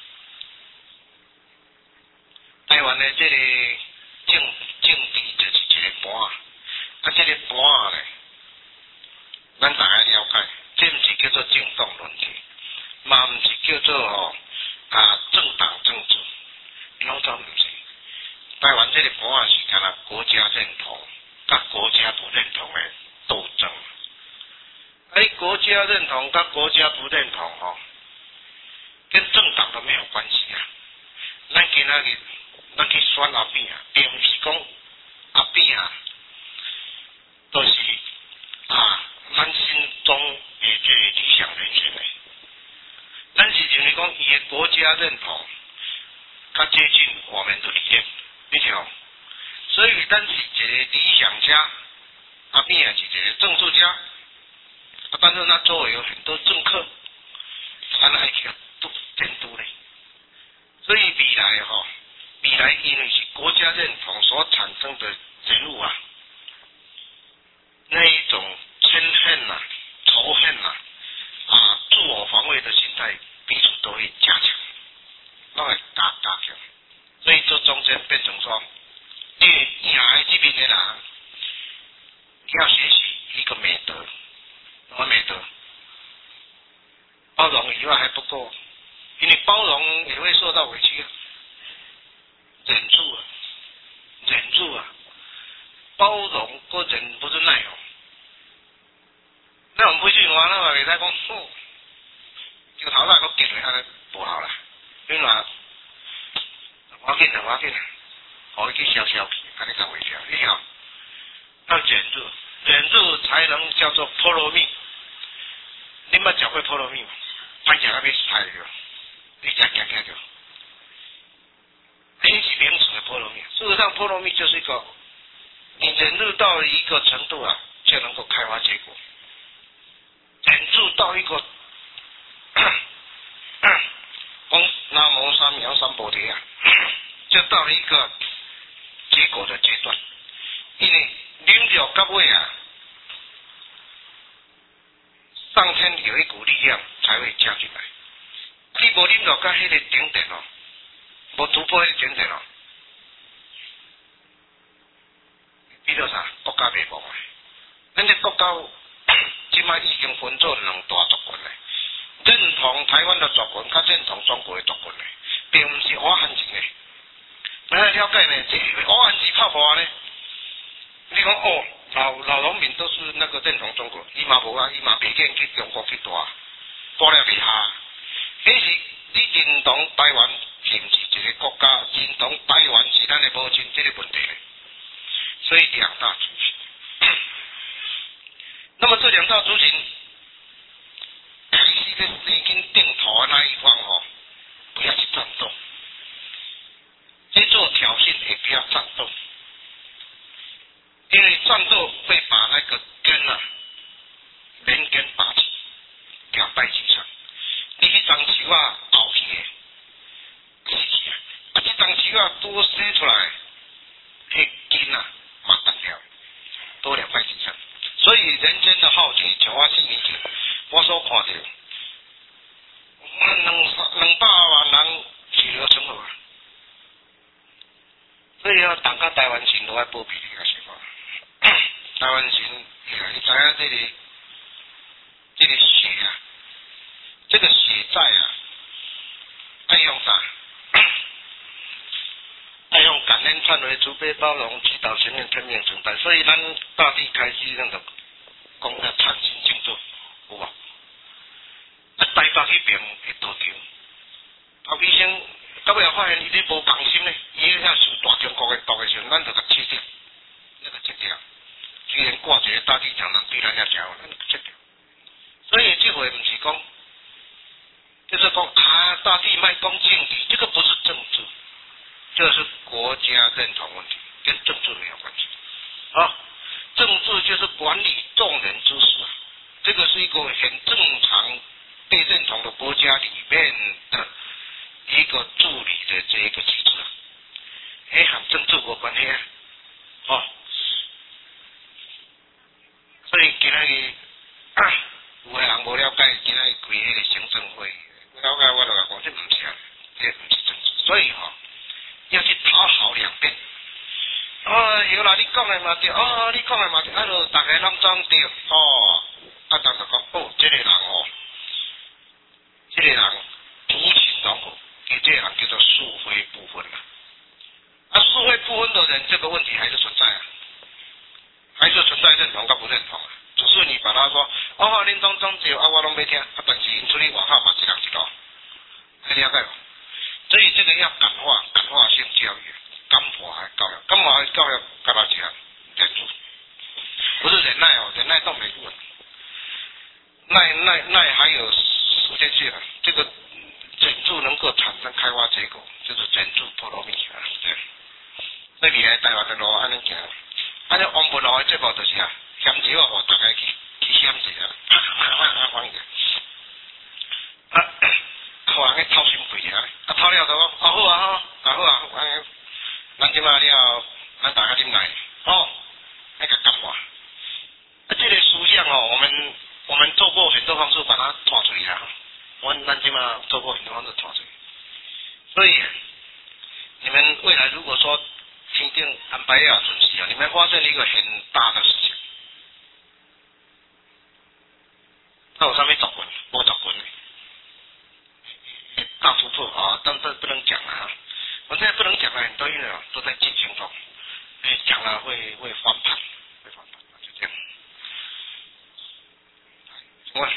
台湾的这个政政治就是一个盘，啊，这个盘呢，咱大家了解，这毋是叫做政党论题，嘛毋是叫做吼啊政党政治，拢都毋是。台湾这个盘啊是干那国家认同，甲国家不认同的斗争。哎，国家认同跟国家不认同哦，跟政党都没有关系啊。咱今仔日咱去选阿扁啊，并不是讲阿扁啊，都、就是啊咱心中的这个理想人选嘞。咱是认为讲伊的国家认同较接近我们的理念，你听哦。所以咱是一个理想家，阿扁也是一个政治家。但是他周围有很多政客，咱爱去督监督嘞。所以未来哈、哦，未来因为是国家认同所产生的人物啊，那一种嗔恨呐、啊、仇恨呐、啊、啊自我防卫的心态，彼此都会加强，都会加加强。所以这中间变成说，你赢的这边的人，你要学习一个美德。什么美德？包容以外还不够，因为包容也会受到委屈啊，忍住啊，忍住啊，包容个忍不是耐哦，那我们不去玩了嘛，给他讲，哦，就头那个结尾安尼不好啦，因为话，我紧啊，我紧啊，我去消消气，安尼才会消，你晓，要忍住，忍住才能叫做波罗蜜。你捌食过菠萝蜜吗？歹食到要死着，你食行行着。那是名词的菠萝蜜。事实上，菠萝蜜就是一个，你忍入到一个程度啊，就能够开花结果。忍住到一个，讲南无三藐三菩提啊，就到了一个结果的阶段。因为忍着到尾啊。上天有一股力量才会加进来，你无啉到到迄个顶点哦，无突破迄个顶点哦，比如啥国家灭亡啊！咱这国家即摆已经分做两大族群嘞，认同台湾的族群，甲认同中国的族群嘞，并毋是乌汉字嘞。咱来了解呢，这乌汉字拍破呢？你讲哦。老老农民都是那个认同中国，伊嘛无啊，伊嘛袂见去中国去大，大了袂下。迄是你认同台湾是毋是一个国家？认同台湾是咱的母亲，这个问题呢？所以两大族群。那么这两大族群，开始在生根定头的那一方哦，不要去战斗，去做挑衅也不要战斗。因为战斗会把那个根啊，连根拔起，两败俱伤。你去当树啊拗去的，死去啊！啊，这当树啊多生出来，迄根啊嘛断掉，都两败俱伤。所以人间的浩劫，像我心里讲，我所看到，两两百万人血流成河啊！所以要大家台湾人都爱保庇你个情况。台湾人，你知影这个这个血啊，这个血债啊，爱用啥？爱用感恩、忏悔、慈悲、包容、祈祷、行愿、天命、承担。所以咱大地开始那个讲要禅心静坐，有无？啊， 台北迄边会多场，啊医生到尾发现伊咧无放心咧，伊咧遐受大中国诶毒诶时阵，咱就甲切掉，那个切掉。虽然挂一个大地强人对咱遐食，咱就切掉。所以这回毋是讲，就是讲啊，大地卖讲政治，这个不是政治，这是国家认同问题，跟政治没有关系。啊，政治就是管理众人之事，这个是一个很正常被认同的国家里面的一个治理的这一个机制，哎，和政治无关系啊，哦，所以今仔日啊，有个人无了解，今仔日开迄个行政会议，了解我就甲讲，这毋是啊，这毋是政治，所以吼、哦、要去讨好两边。哦，有啦，你讲的嘛对，哦，你讲的嘛对，啊，就大家拢装对，哦，啊，人就讲，哦，这个人哦，这个人主情拢好，给这个人叫做是非不分啦。啊，是非不分的人，这个问题还是存在啊，还是存在认同跟不认同啊。只是你把他说，哦，恁总总对，啊，我拢没听，啊，但是因出去外口嘛是人一道，还了解无？所以这个要感化，感化性教育。感化还教育，感化还教育，干嘛讲忍住？不是忍耐哦，忍耐都没用。耐耐耐还有时间性，这个忍住能够产生开花结果，就是忍住波罗蜜啊，对。所以来台湾的路安尼行，安尼王文路的节目就是啊，嫌少啊，互大家去去嫌一下，啊啊反正啊，看人去掏心肺啊，啊掏了就讲，啊好啊好，啊好啊，安尼。咱即马了，咱大家啉来，哦，那个感化。啊，这个思想哦，我们我们透过很多方式把它拖出来啊。我咱即马透过很多方式拖出来。所以，你们未来如果说听听安排要准时啊，你们发现一个很大的事情。那有啥物作文？无作文呢？大突破啊，但这不能讲啊。我现在不能讲了，很多因为都在进行中，哎，讲了会会翻盘，会翻盘，就这样。请问，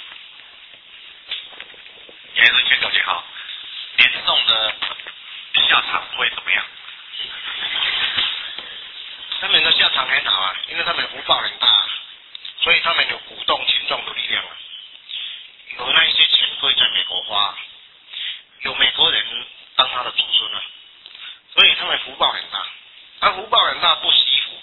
严仁轩小姐好，联众的下场会怎么样？ 他们的下场很好啊，因为他们福报很大，所以他们有鼓动群众的力量啊。有那一些钱会在美国花，有美国人当他的祖孙啊，所以他们福报很大，他福报很大不惜福，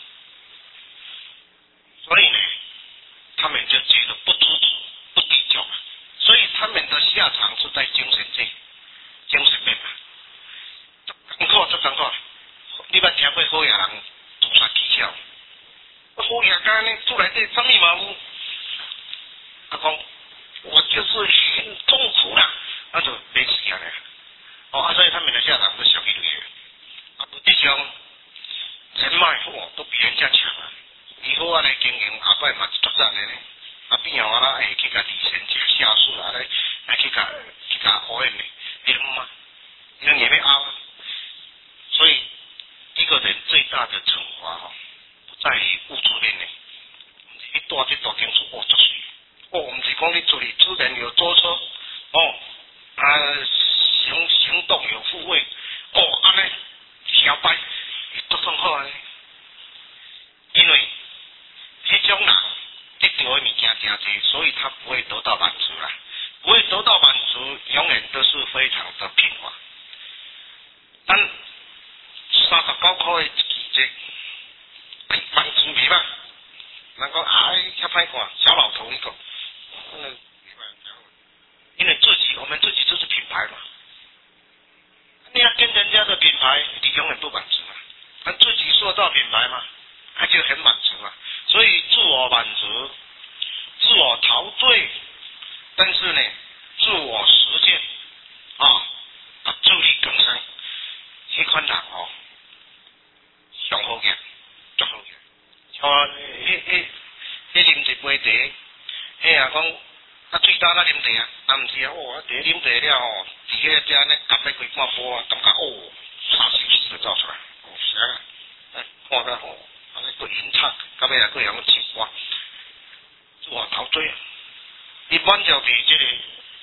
所以呢，他们就觉得不突出、不低调，所以他们的下场是在精神界、精神面嘛。这艰苦，这艰苦，你捌听过好野人自杀技巧？好野干呢，出来这什么嘛有？他讲我就是很痛苦啦，那就没死下来。哦，啊，所以他们的下场是小一点，啊，不这种人脉好都比人家强啊。以后啊来经营，后摆嘛是作战的呢，啊变啊啦会去甲李先食下属啊来来去甲去甲好人呢，你唔嘛，因为你要凹啊。所以一个人最大的惩罚哈、哦，不在于物质面呢，一大这大清楚哦，就是哦，唔是讲你出去出人有坐车哦，啊。行行动有富贵，哦，安尼小白都很好啊，因为这种人得到的物件真多，所以他不会得到满足啦，不会得到满足，永远都是非常的贫乏。但三十九块的一期这，满足未歹，人讲哎，遐歹看，小老头一个，嗯，因为自己我们自己就是品牌嘛。你要跟人家的品牌，你永远不满足嘛。他自己塑造品牌嘛，他就很满足嘛。所以自我满足、自我陶醉，但是呢，自我实践啊，啊，自力更生，这款人哦，上好嘅，足好嘅。像迄迄迄啉一杯茶，迄啊讲。啊，最早咱啉茶啊，啊毋是啊，哦，茶啉茶了吼，伫迄只安尼夹咧几半波啊，感觉哦，沙西西就走出来，哦，是啊，哎，看得吼，安尼佫吟唱，到尾啊佫用唱歌，自我陶醉啊。伊满足伫即个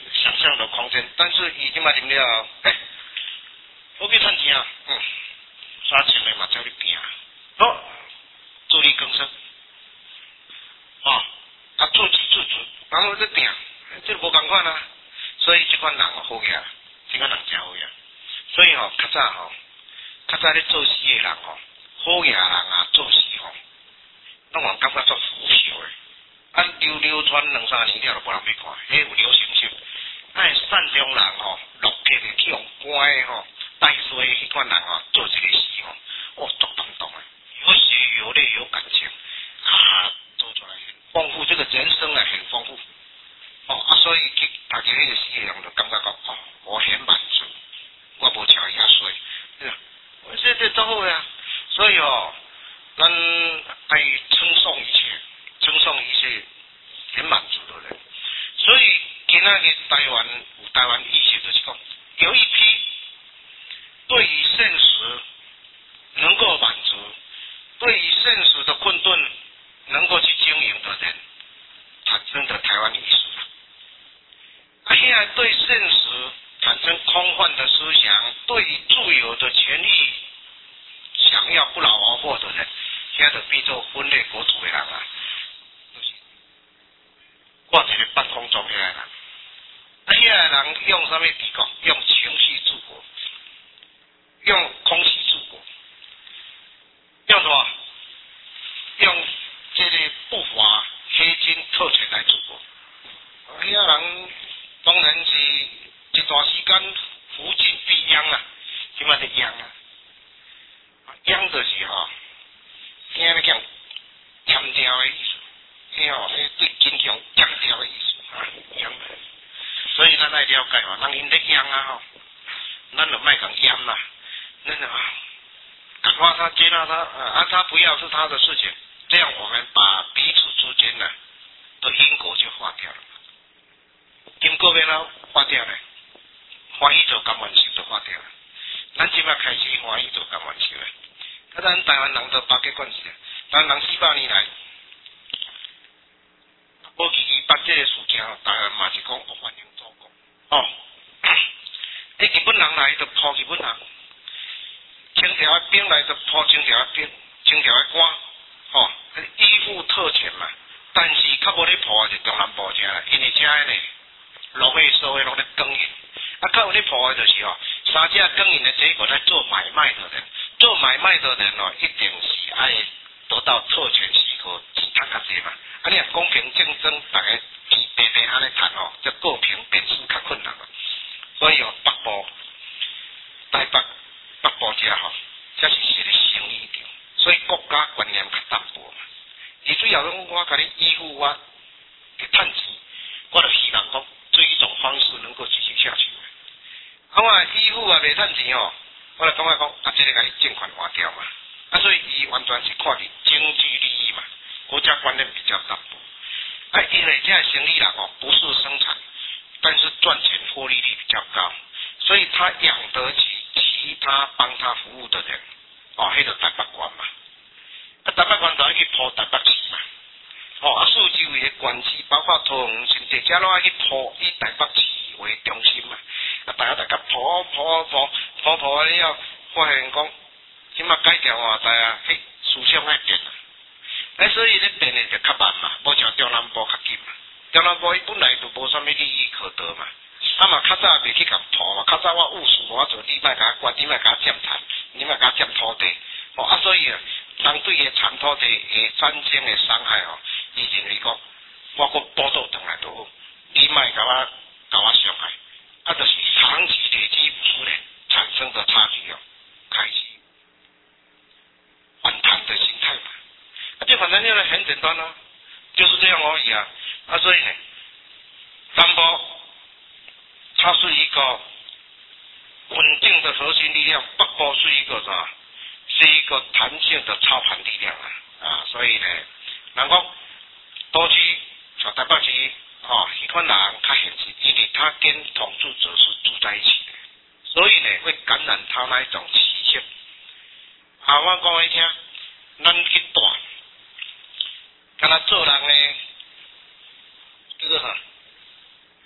象的空间，但是伊即马啉了，哎，我去趁钱啊，嗯，啥钱的嘛叫你拼，好，自力更生，哦，啊自给自足，然后再拼，这无共款啊，所以这款人好个，这款人真好个，所以吼、哦，较早吼，较早咧做事的人吼，好个人啊做事吼，拢我感觉足腐朽的。啊，流流传两三年了，就无人要看，迄有流行性。哎，善良人吼，落魄的去用乖的吼，带衰迄款人吼，做这个事吼，哦，足动动的，有血有泪有感情，啊，做出来丰富这个人生啊，很丰富。哦啊，所以去读这个事的人就感觉讲，哦，我很满足，我无像伊遐衰，对啊，我这这足好呀。所以哦，咱爱称颂一切。称颂一些很满足的人，所以今仔日台湾有台湾意识就是讲，有一批对于现实能够满足，对于现实的困顿能够去经营的人，产生的台湾意识。啊，现在对现实产生空幻的思想，对于自由的权利想要不劳而获的人，现在就变做分裂国土的人啊。挂在半空中遐个人，啊，遐个人用啥物治国？用情绪治国，用空气治国，用什么？用这个不法黑金特权来治国。遐个人当然是一段时间扶进必殃啊，即嘛是殃啊，殃就是吼，听咧讲强调的意思。嘿吼，迄对金强强调的意思啊，强。所以咱爱了解吼，人因咧养啊吼，咱就莫讲养啦，咱就啊，感化他，接纳他，啊，他不要是他的事情，这样我们把彼此之间呢的因果就化掉了，因果变了化掉了，欢喜做甘愿心就化掉了，咱即摆开始欢喜做甘愿心了，啊，咱台湾人都八结关系，台湾人四百年来。无奇奇把这个事情，台湾嘛是讲欢迎做工哦。迄日本人来就抱日本人，清朝的兵来就抱清朝的兵，清朝的官，吼、哦，依附特权嘛。但是较无咧抱的就中南部遮啦，因为遮呢，农业社会拢咧耕耘，啊，较有咧抱的就是吼，三者耕耘的结果在做买卖的人，做买卖的人哦，一定是爱得到特权许可，钱赚较济嘛。啊，你若公平竞争，大家钱平平安尼赚吼，这过平变数较困难嘛。所以哦，北部、台北、北部遮吼，这是一个生意场，所以国家观念较淡薄嘛。而最后讲，我甲你依附我去趁钱，我就希望讲，这一种方式能够继续下去。啊，我依附啊袂趁钱哦，我就感觉讲，啊，这个甲你政权换掉嘛。啊，所以伊完全是看你经济利益嘛。国家观念比较淡薄，啊，因为现在生意人哦不是生产，但是赚钱获利率比较高，所以他养得起其他帮他服务的人，哦，迄个台北县嘛，啊，台北县就爱去铺台北市嘛，哦，啊，四周围的县市，包括桃园、新竹，遮拢爱去铺以台北市为中心嘛，啊，大家大家铺铺铺铺铺了，发现讲，即马改条换代啊，嘿，思想爱变啊。哎，所以咧变的就较慢嘛，无像中南部较紧嘛。中南部伊本来就无啥物利益可得嘛，啊嘛较早袂去甲破嘛，较早我务实我做，你莫甲我管，你莫甲我占产，你莫甲我占土地，哦啊，所以啊，人对个产土地的产生的伤害哦，伊认为讲，我个报道转来都好，你莫甲我甲我伤害，啊，就是长期累积负累产生的差距哦，开始反弹的心态嘛。这反正就是很简单啊，就是这样而已啊。啊，所以呢，南部它是一个稳定的核心力量，北部是一个啥？是一个弹性的操盘力量啊。啊，所以呢，人讲都区像台北市哦，迄款人较现实，因为他跟统治者是住在一起的，所以呢会感染他那一种习性。啊，我讲给你听，咱去大。敢若做人呢，叫做啥？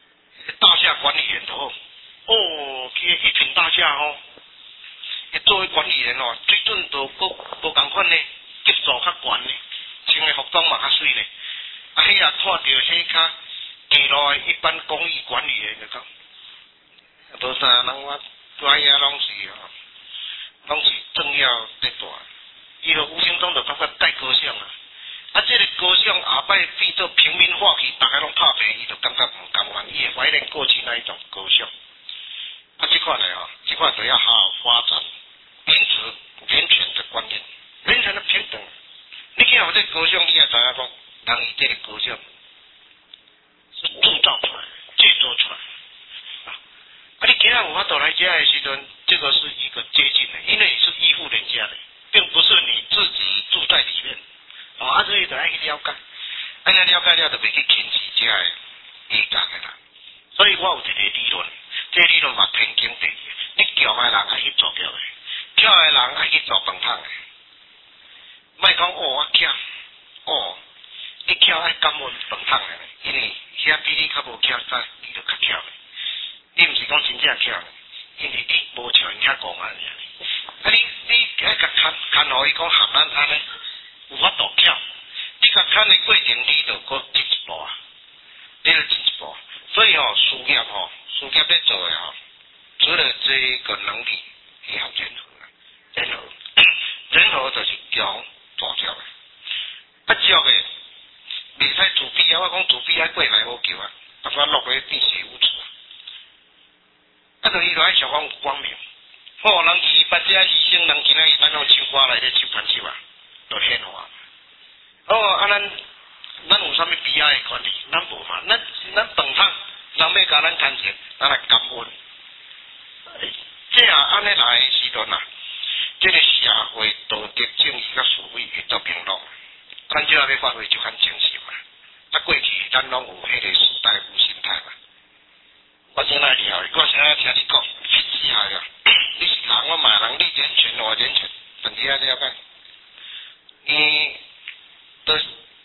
大厦管理员就好，哦，去一品大厦哦，伊作为管理员哦，水准都无无共款呢，级数较悬呢，穿的服装嘛较水呢，啊，迄啊看到迄较低落的一般公益管理员就讲，无啥人我专业拢是哦，拢是政要在大，伊就无形中就感觉带高尚啊。啊，这个高尚后摆变做平民化去，大家拢拍平，伊就感觉唔甘愿，伊会怀念过去那一种高尚。啊，这款的哦，这款就要好好发展，秉持人权的观念，人权的平等。你看我这高尚，你也知影讲，人伊这个高尚是铸造出来的，制作出来的。啊，啊，你今日有法度来家的时阵，这个是一个接近的，因为你是依附人家的，并不是你自己住在里面。哦，啊，所以就爱去了解，安尼了解了就袂去轻视这个异端的啦。所以我有一个理论，这个理论嘛天经地义。你强的人爱去做强的，巧的人爱去做饭桶的。莫讲哦，我巧，哦，你巧爱感恩饭桶的，因为遐比你较无巧，早你就较巧的。你毋是讲真正巧的，因为你无像因遐讲安尼。啊，你你爱甲牵牵互伊讲含咱安尼。有法度巧，你甲牵的过程，你就搁进一步啊，你就进一步。所以哦，事业哦，事业要做的哦，除了这个能力，也要人和啊，人和，人和就是强大只的，啊少的，袂使自卑啊！我讲自卑爱过来好求啊，逐个落去变邪无耻啊！啊，就伊就爱想讲有光明，好人伊把这牺牲，人今仔日咱用唱歌来咧唱弹手啊。都显化。哦，啊，咱咱有啥物悲哀的权利？咱无嘛？咱咱饭桶，人要甲咱牵钱，咱来感恩。这啊，安尼来的时阵啊，这个社会道德正义甲社会会都平等。咱只要要发挥就很精神嘛。啊，过去咱拢有迄个时代无心态嘛。我先来聊，我先来听你讲，试下呀。你是人，我嘛人，你人权我人权，问题啊了解？你的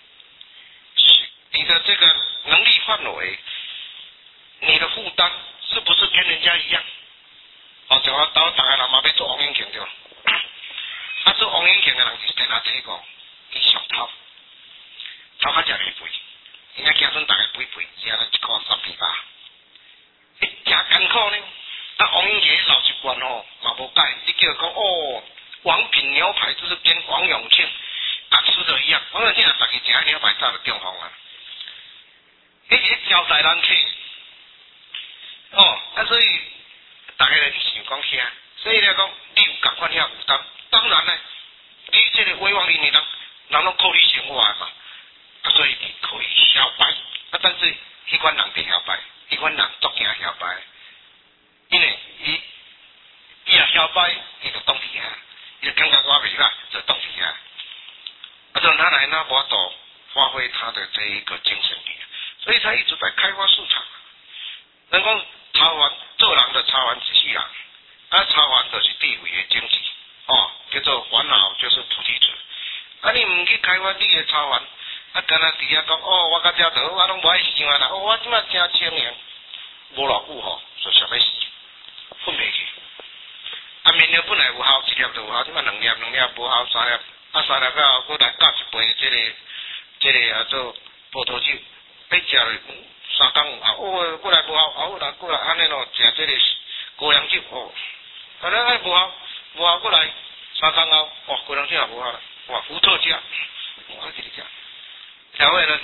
你的这个能力范围，你的负担是不是跟人家一样？哦，就我到大家人嘛要做王永庆对吧？啊，做王永庆的人是电下第一个，伊上头，头较食袂肥，因为子孙大家肥肥，只啊一块三皮八，伊真艰苦呢。啊，王永庆老习惯哦，嘛无改，你叫讲哦，王品牛排就是跟王永庆。啊，吃的一样，我讲现在大家食牛排早就中风啊！迄个招待人客，哦，啊，所以大家来去想讲遐，所以来讲，你有共款遐负担，当然呢，你这个威望里面人，人拢靠你生活嘛，啊，所以你可以摇摆，啊，但是迄款人袂摇摆，迄款人足惊摇摆，因为伊伊若摇摆，伊就当伫遐，伊就感觉我袂歹，就当伫遐。啊，让他来呢，我都发挥他的这一个精神力，所以他一直在开发市场。人讲茶园做人的茶园一世人，啊，茶园就是地位的经济，哦，叫做烦恼就是菩提子。啊，你唔去开发你的茶园，啊，干那伫遐讲哦，我甲遮好，我拢无爱想啊啦，哦，我即摆真清闲，无偌久吼，就想要死，混袂去。啊，面料本来有效，一粒就有效，即摆两粒，两粒无效，三粒。啊，三粒了后，佫来加一杯这个，这个啊做葡萄酒，哎，食了三工有效，哦，过来无效，后来过来安尼咯，食这个高粱酒，哦，啊，咱哎无效，无效过来三工后，哇，高粱酒也无效啦，哇，伏特加，我去食，调味了，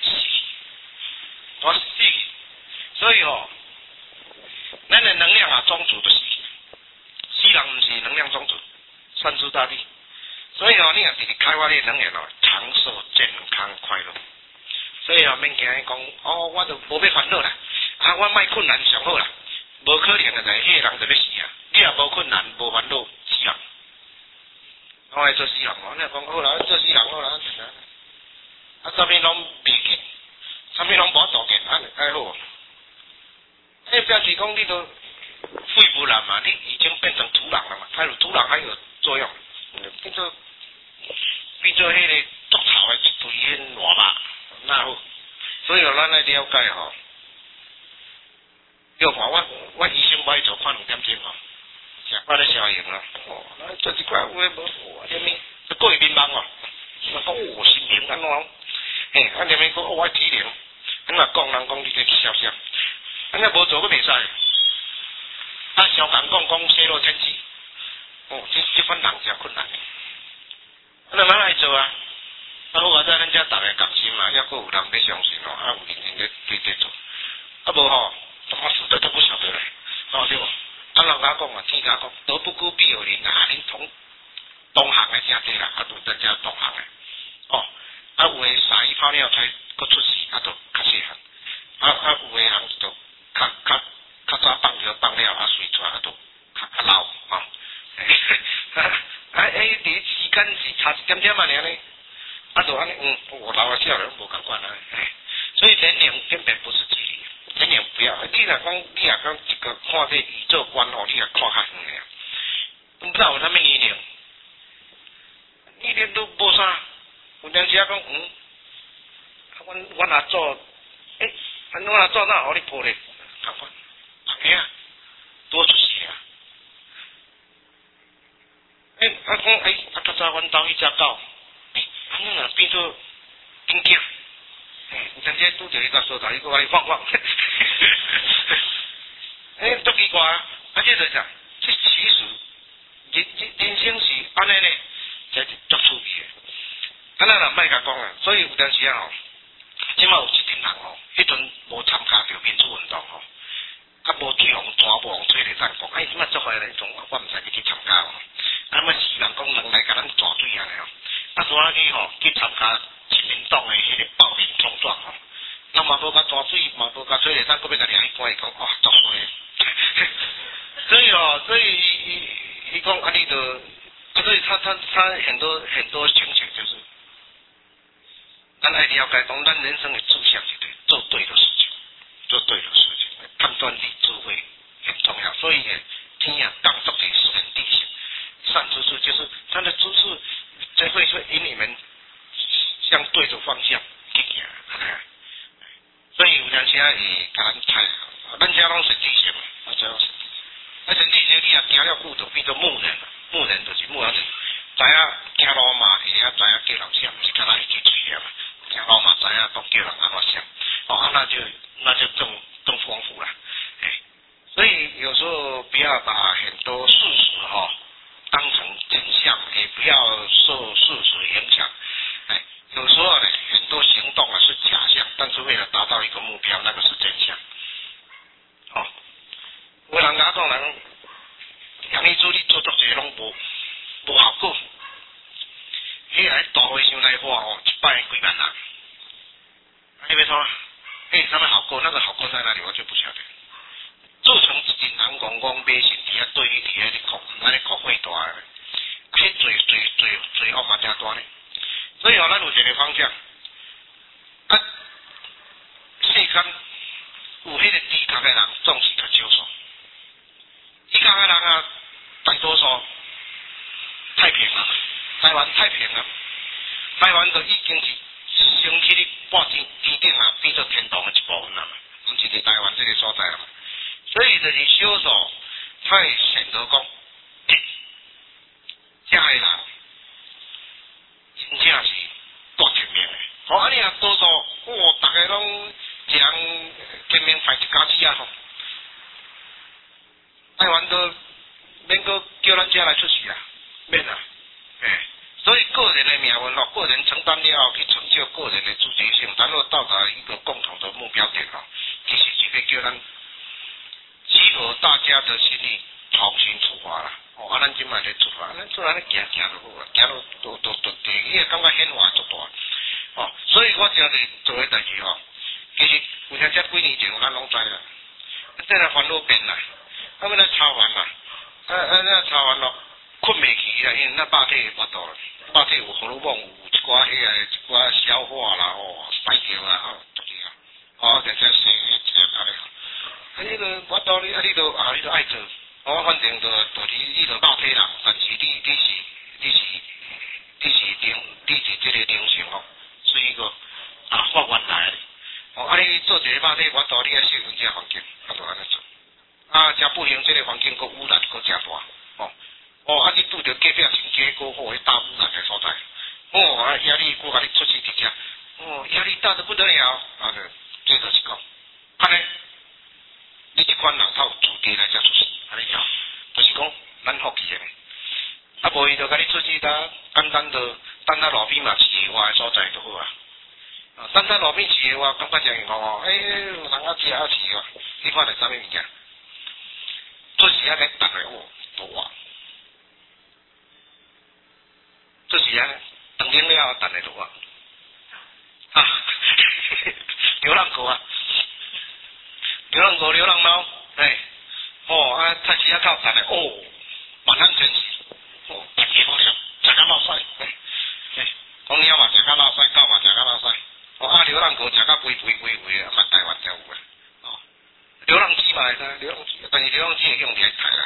我死，所以吼，咱的能量啊，充足的死，死人毋是能量充足，三足大地。所以哦，你若直直开发你能源哦，长寿、健康、快乐。所以哦，免惊伊讲哦，我就无要烦恼啦，啊，我莫困难上好啦，无可能的就迄个人就要死啊！你若无困难、无烦恼，死人。我爱做死人哦，你若讲好啦，做死人好啦，啊，啥物拢未见，啥物拢无做见，安尼好。迄表示讲你都肺不烂嘛，你已经变成土壤了嘛，还有土壤还有作用。变做变做迄个竹草的一堆迄烂肉，那好。所以咱来了解吼， 要看我我医生我去做看两点钟哦，食饱咧消炎啦，哦，做一寡有诶无好啊，啥物？一个月面盲哦，我讲哦心灵安怎？嘿，啊连面讲我体灵，安怎讲人讲你这笑笑，安怎无做佫袂使？啊，小港讲讲泄露天机，哦，这这款人真困难诶，啊，咱哪来做啊？啊，好啊，在咱遮逐个共心嘛，抑佫有人要相信哦，啊有认真咧对对做，啊无吼，我死得都不晓得咧，哦对无？啊人家讲啊，天家讲，德不孤必有邻啊，恁同同行诶真济啦，啊都咱遮同行诶，哦，啊有诶三一泡尿才佫出事，啊都较细汉，啊啊有诶人就较较较早放药放了，啊睡出来啊都较较老，吼、哦，啊啊诶，伫时间是差一点点嘛尔呢。啊，就安尼，嗯，我老了少人无共款啊，所以年龄根本不是距离，年龄不要。你若讲，你若讲一个看这宇宙观哦，你若看较远个，不知道有啥物年龄，年龄都无啥。有当时啊讲，嗯，啊，阮阮阿祖，诶、欸，阮阿祖哪互你抱咧？共款，嘿啊，多出事啊！诶、欸，啊讲，诶、欸，啊较早阮兜迄只狗。安尼若变做囝囝，有阵时拄着伊甲所在，伊搁来放放，诶，足奇怪啊！啊，这就是啥？这其实人人人生是安尼呢，才是足趣味诶。啊，咱若莫甲讲啊，所以有阵时啊吼，即马有一群人吼，迄阵无参加着民主运动吼，啊无去互抓无互吹咧咱讲，哎，即马做伙咧种，我毋使去参加吼，啊，么是人讲人来甲咱抓水安尼吼。啊，所以去吼去参加亲民党诶迄个暴民冲撞吼，那嘛无甲抓水，嘛无甲吹咧，咱搁要甲掠去关伊讲，哇，作衰。所以哦，所以伊伊伊讲啊，你就，啊，所以他他他很多很多情形就是，咱爱了解讲，咱人生的志向是对，做对的事情，做对的事情，判断力、智慧很重要。所以呢，天啊，降福的是很地形，善知识就是他的知识。这会会引你们向对的方向去行，所以有阵时啊，会甲咱猜，咱遮拢是地形嘛，啊，遮拢是，啊，神地形你若行了久，就变做牧人了，牧人就是牧人，知影行路嘛，会晓知影叫人啥，毋是干那会记嘴嘛，行路嘛，知影讲叫人安怎啥，哦，啊，那就那就更更丰富了，哎，所以有时候不要把很多事实哈。哦当成真相，也不要受事实影响。哎，有时候呢，很多行动啊是假象，但是为了达到一个目标，那个是真相。哦，有人甲讲人，杨丽珠你做作这拢无无效果，迄个大会上来话哦，一摆几万人，你要说，哎，什么好果？那个好果在哪里？我就不晓得。做成一群人讲讲迷信伫遐对你伫遐咧哭，安尼哭会大个，迄罪罪罪罪恶嘛真大呢。所以哦，咱有一个方向，啊，世间有迄个知读的人总是较少数，知读的人啊，大多数太平啊，台湾太平啊，台湾就已经是升起哩半天天顶啊，变做天堂的一部分啦嘛，毋是伫台湾这个所在啦。所以就是少数，他会选择讲，欸，这个人真正是大天命的。好，啊你若多数，哦，大家拢一人天命排一家子啊吼，台湾都免个叫咱遮来出事啊，免啊，诶、欸，所以个人的命运咯，个人承担了后去成就个人的主角性，然后到达一个共同的目标点吼，其实就可叫咱。集合大家的心力，重新出发啦！哦，啊，咱今摆咧出发，咱做安尼行行就好啦，行到都都都地，伊个感觉显化足大。哦，所以我今日做诶代志吼，其实有像遮几年前咱拢知啦，即个烦恼变啦，啊，要来炒完啦，啊啊，那炒完咯，困袂去啦，因为那肉体无度啦，肉体有荷尔蒙，有一寡迄个一寡消化啦，哦，排掉啦，哦，足个啊，哦，就这生一个安尼。啊！你著我道理，啊！你著啊！你著爱做，我反正著著你你著肉体人，但是你你是你是你是灵，你是即个灵性吼，是一个啊发源来的。哦，啊！你做一个肉体，我道理啊，适应这个环境，啊，就安尼做。 啊，真不幸，这个环境个污染个真大，哦，哦，啊，你拄着隔壁亲戚个好，迄大污染的所在，哦，啊，压力搁甲你出去伫遮，哦，压力大得不得了，啊，这就是讲，安尼，你这款人靠自己来才出事，安尼样，就是讲咱福气的，啊，无伊就甲你出去呾，简单的等下路边嘛市话的所在就好啊。啊，等下路边市的话，感觉真幸福哦，诶、欸，有人啊食啊市哦，你看是啥物物件？做时啊，咧等来哦，多哇！做时啊，等完了等来多哇！啊，流浪狗啊，流浪狗、流浪猫，哎，哦啊，他时啊靠等来哦，满汉全席，哦，太好了，食甲老帅，哎，哎，公猫嘛食甲老帅，狗嘛食甲老帅，哦啊，流浪狗食甲肥肥肥肥啊，嘛台湾才有啊，哦，流浪鸡嘛会使，流浪鸡，但是流浪鸡会用伫台啦。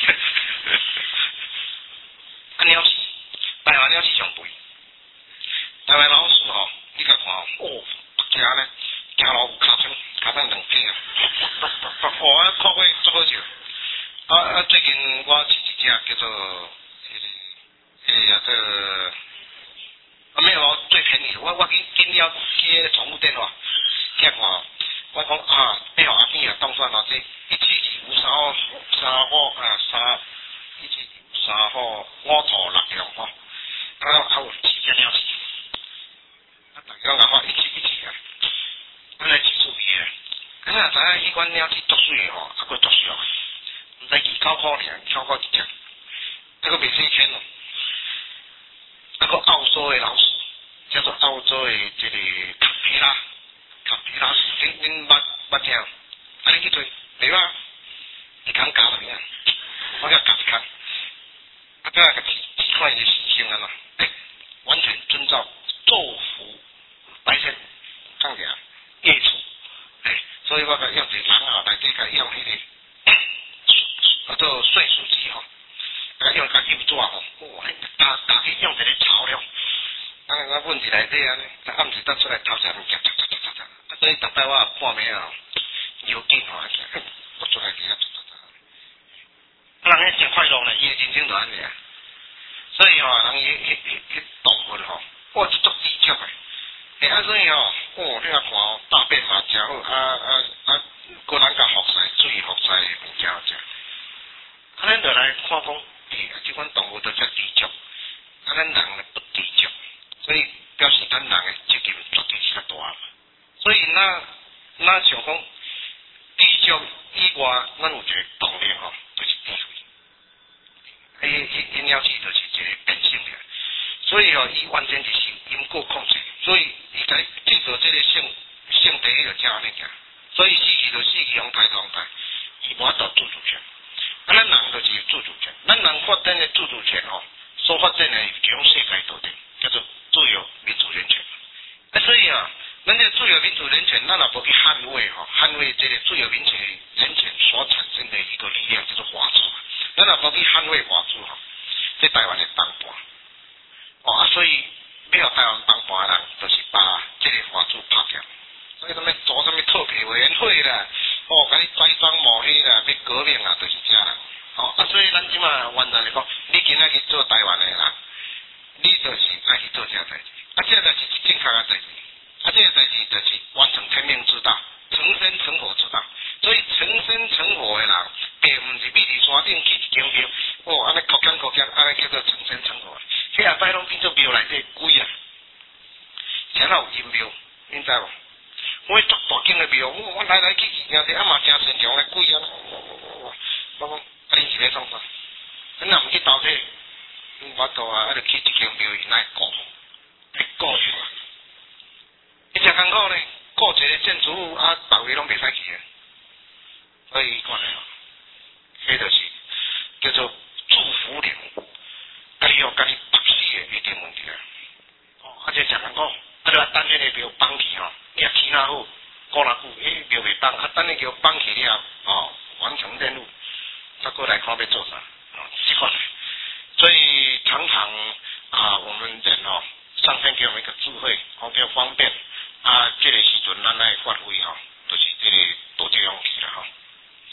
啊，鸟是台湾鸟是上肥，台湾老鼠吼，你甲看哦，哦，只咧行路有尻川，尻川两片啊，哦啊，看过足好笑。啊啊，最近我饲一只叫做迄个迄个个，啊没有哦，最便宜的，我我去紧了去迄个宠物店哦，去看哦，我讲啊，背后阿弟啊，当算哦，这一七二五三号三号啊三。一七二三号五兔六两吼，啊啊有四只鸟是，啊大家讲一七一七啊，咱来技术伊个，啊知影迄款鸟是足水的吼，啊佫足俗，毋知二九箍尔，超过一只，啊佫袂生圈咯，啊佫澳洲的老鼠，叫做澳洲的这个卡皮拉，卡皮拉，恁恁捌捌听？啊你去追，对吧？一空夹落去啊！我甲夹一空，啊，再个几几块的习性啊嘛，哎，完全遵照昼伏白天这样子啊，夜出，哎，所以我甲用一个人啊，内底甲用迄、那个叫做睡鼠机吼，甲用甲油纸吼，哇，打打去用一个草了，啊，我问一内底安尼，啊暗时才出来偷食物件，嚓嚓嚓嚓嚓，啊，所以逐摆我半暝啊，有劲吼，我出来伫遐。人迄真快乐呢，伊的人生就安尼啊。所以吼、哦，人伊迄迄迄动物吼，哇，是足低调的。诶、欸，啊，所以吼、哦，哦，你啊看哦，大便嘛真好，啊啊啊，个人甲服晒水服晒物件好食。啊，咱就来看讲，诶、欸，即款动物都遮低调，啊，咱人呢不低调，所以表示咱人的责任绝对是较大嘛。所以那那想讲低调以外，咱有一个动力吼。就是智慧，伊伊因了是就是一个变性的，所以吼、哦，伊完全就是因果控制，所以伊甲你制造这个性性地就正安尼行，所以死去就死去，用台就用台，伊无法度自主权。啊，咱人就是有自主权，咱人发展的自主权吼、哦，所发展的一种世界道德，叫做自由、民主、人权。啊，所以啊，咱这自由、民主、人权，咱也无去捍卫吼，捍卫这个自由、民主、人权所产生的一个力量，叫做法治。咱也无去捍卫法治吼，这台湾的帮盘。哦啊，所以要台湾帮盘的人，就是把这个法治拍掉。所以咱要做什么特别委员会啦，哦，甲你栽赃抹黑啦，要革命啊，就是这啦。哦啊，所以咱即马完全来讲，你今仔去做台湾的人，你就是爱去做这代志。啊，这个代志是正确的代志。啊，这个代志就是完成天命之道，成仙成佛之道。所以成仙成佛的人，并毋是秘伫山顶去一间庙，哦，安尼哭腔哭腔，安尼叫做成仙成佛。迄下摆拢变做庙内底鬼啊，啥有阴庙，恁知无？我足大间的庙，我我来来去去，听者啊嘛真神强的鬼啊！我讲，啊恁是要创啥？恁若毋去投体，我度啊，啊就去一间庙内来顾，来顾住啊。伊真艰苦呢，顾一个建筑物啊，别位拢袂使去的。所以看咧，迄就是叫做祝福灵，甲你哦，甲你打死的一定问题啊！哦，啊这真艰苦，啊就等迄个庙放去吼，你啊起哪好，过偌久，迄庙袂放，啊等你叫放去了，哦，完成任务，再过来看要做啥，哦，是看咧。所以常常啊，我们人哦，上天给我们一个智慧，好比较方便啊，这个时阵咱来发挥吼，就是这个多这样去啦吼。我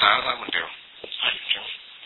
大家啥问题哦？哎，请。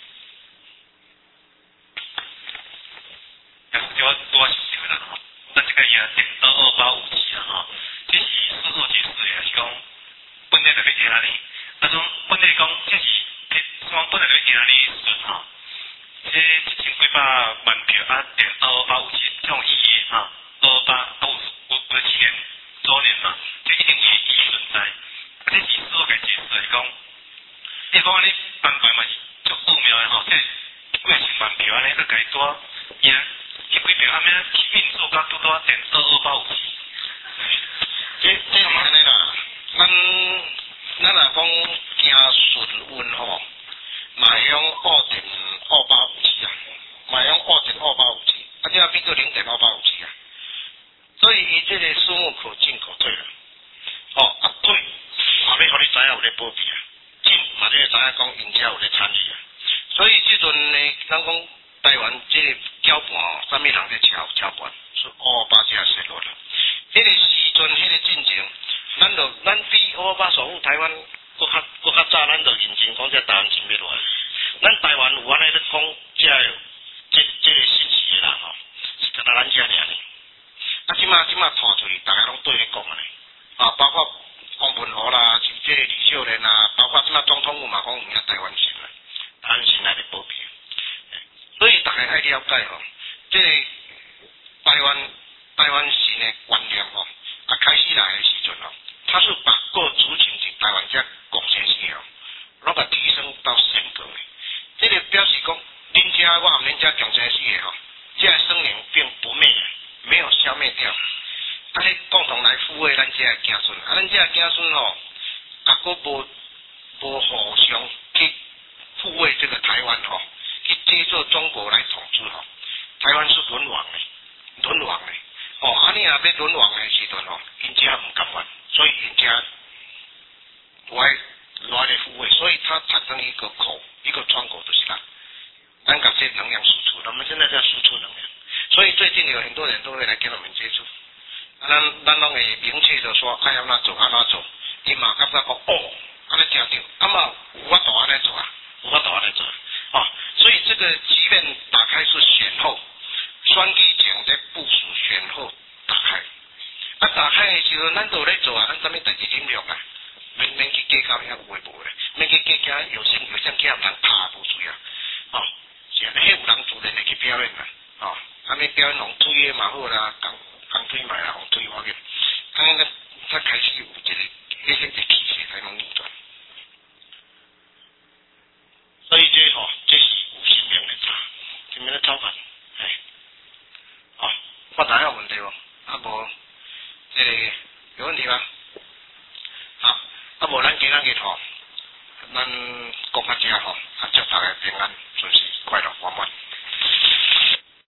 也是我多少想啦吼，咱这个也点二二八五七啦吼，这是数数解释的，是讲本来就要听安尼，啊种本来讲这是这双本来就要听安尼顺吼，这一千几百万票啊点二二八五七这种意义哈，二二八啊五五五千周年嘛，这一定有意义存在，啊这是数数个解释来讲，你讲安尼安排嘛是足奥妙的吼，这几千万票安尼去家多赢。一几票安尼运作到拄拄点二二八五七， 这这是安尼啦，咱咱若讲行顺运吼，嘛会用二点二八五七啊，嘛会用二点二八五七，啊这要比个零点二八五七啊，所以伊这个数目可进可退啦。哦啊退，嘛要互你知影有咧保庇啊，进嘛你要知影讲因遮有咧参与啊，所以即阵呢，咱讲。台湾这个搅拌哦，啥物人在搅搅拌？是二二八这泄露啦。迄个时阵，迄个进程，咱就咱比二二八守护台湾，搁较搁较早，咱就认真讲这台湾真要落来。咱台湾有安尼咧讲，这这这个信息的啦吼，是干那咱遮尔呢。啊，即马即马传出去，大家拢对咧讲安尼，啊，包括王文华啦，是这个李秀莲啦，包括即马总统府嘛讲有影台湾神啦，台湾神来咧保庇。所以大家爱了解吼，这个台湾台湾神的观念吼，啊开始来的时阵吼，他是把各族群在台湾遮共生时候，拢甲提升到升格的。这个表示讲，恁遮我含恁遮共生时的吼，这个生灵并不灭，没有消灭掉，啊，迄共同来抚慰咱遮的子孙，啊，咱遮的子孙吼，啊，佫无无互相去抚慰这个台湾吼。去接受中国来统治吼，台湾是沦亡的，沦亡的。哦，啊你若要沦亡的时阵吼，因遮唔甘愿，所以因遮不爱来来抚慰，所以它产生一个口，一个窗口就是啦。咱把这能量输出，我们现在在输出能量，所以最近有很多人都会来跟我们接触，啊，咱咱拢会明确的说，爱要哪走，安哪走，因嘛感觉讲哦，安尼正对，啊嘛有法度安尼做啊，有法度安尼做啊。哦，所以这个即便打开是选后，选举前在部署选后打开，啊打开的时候，咱都在做啊，咱啥物代志领略啊，免免去计较遐有诶无诶，免去计较有声有声去人拍无水啊，哦，是啊，迄有人自然会去表演啊，哦，啊你表演红推诶嘛好啦，红红推嘛啦，红推我嘅，啊咱才开始有一个迄些个气势才能扭转。所以这吼、哦，这是有生命的差，生命的操法，哎，好、哦，发达有问题无？啊无，这个有问题吗？好，啊无咱今仔日吼，咱讲到这吼，啊祝大家平安顺遂快乐圆满。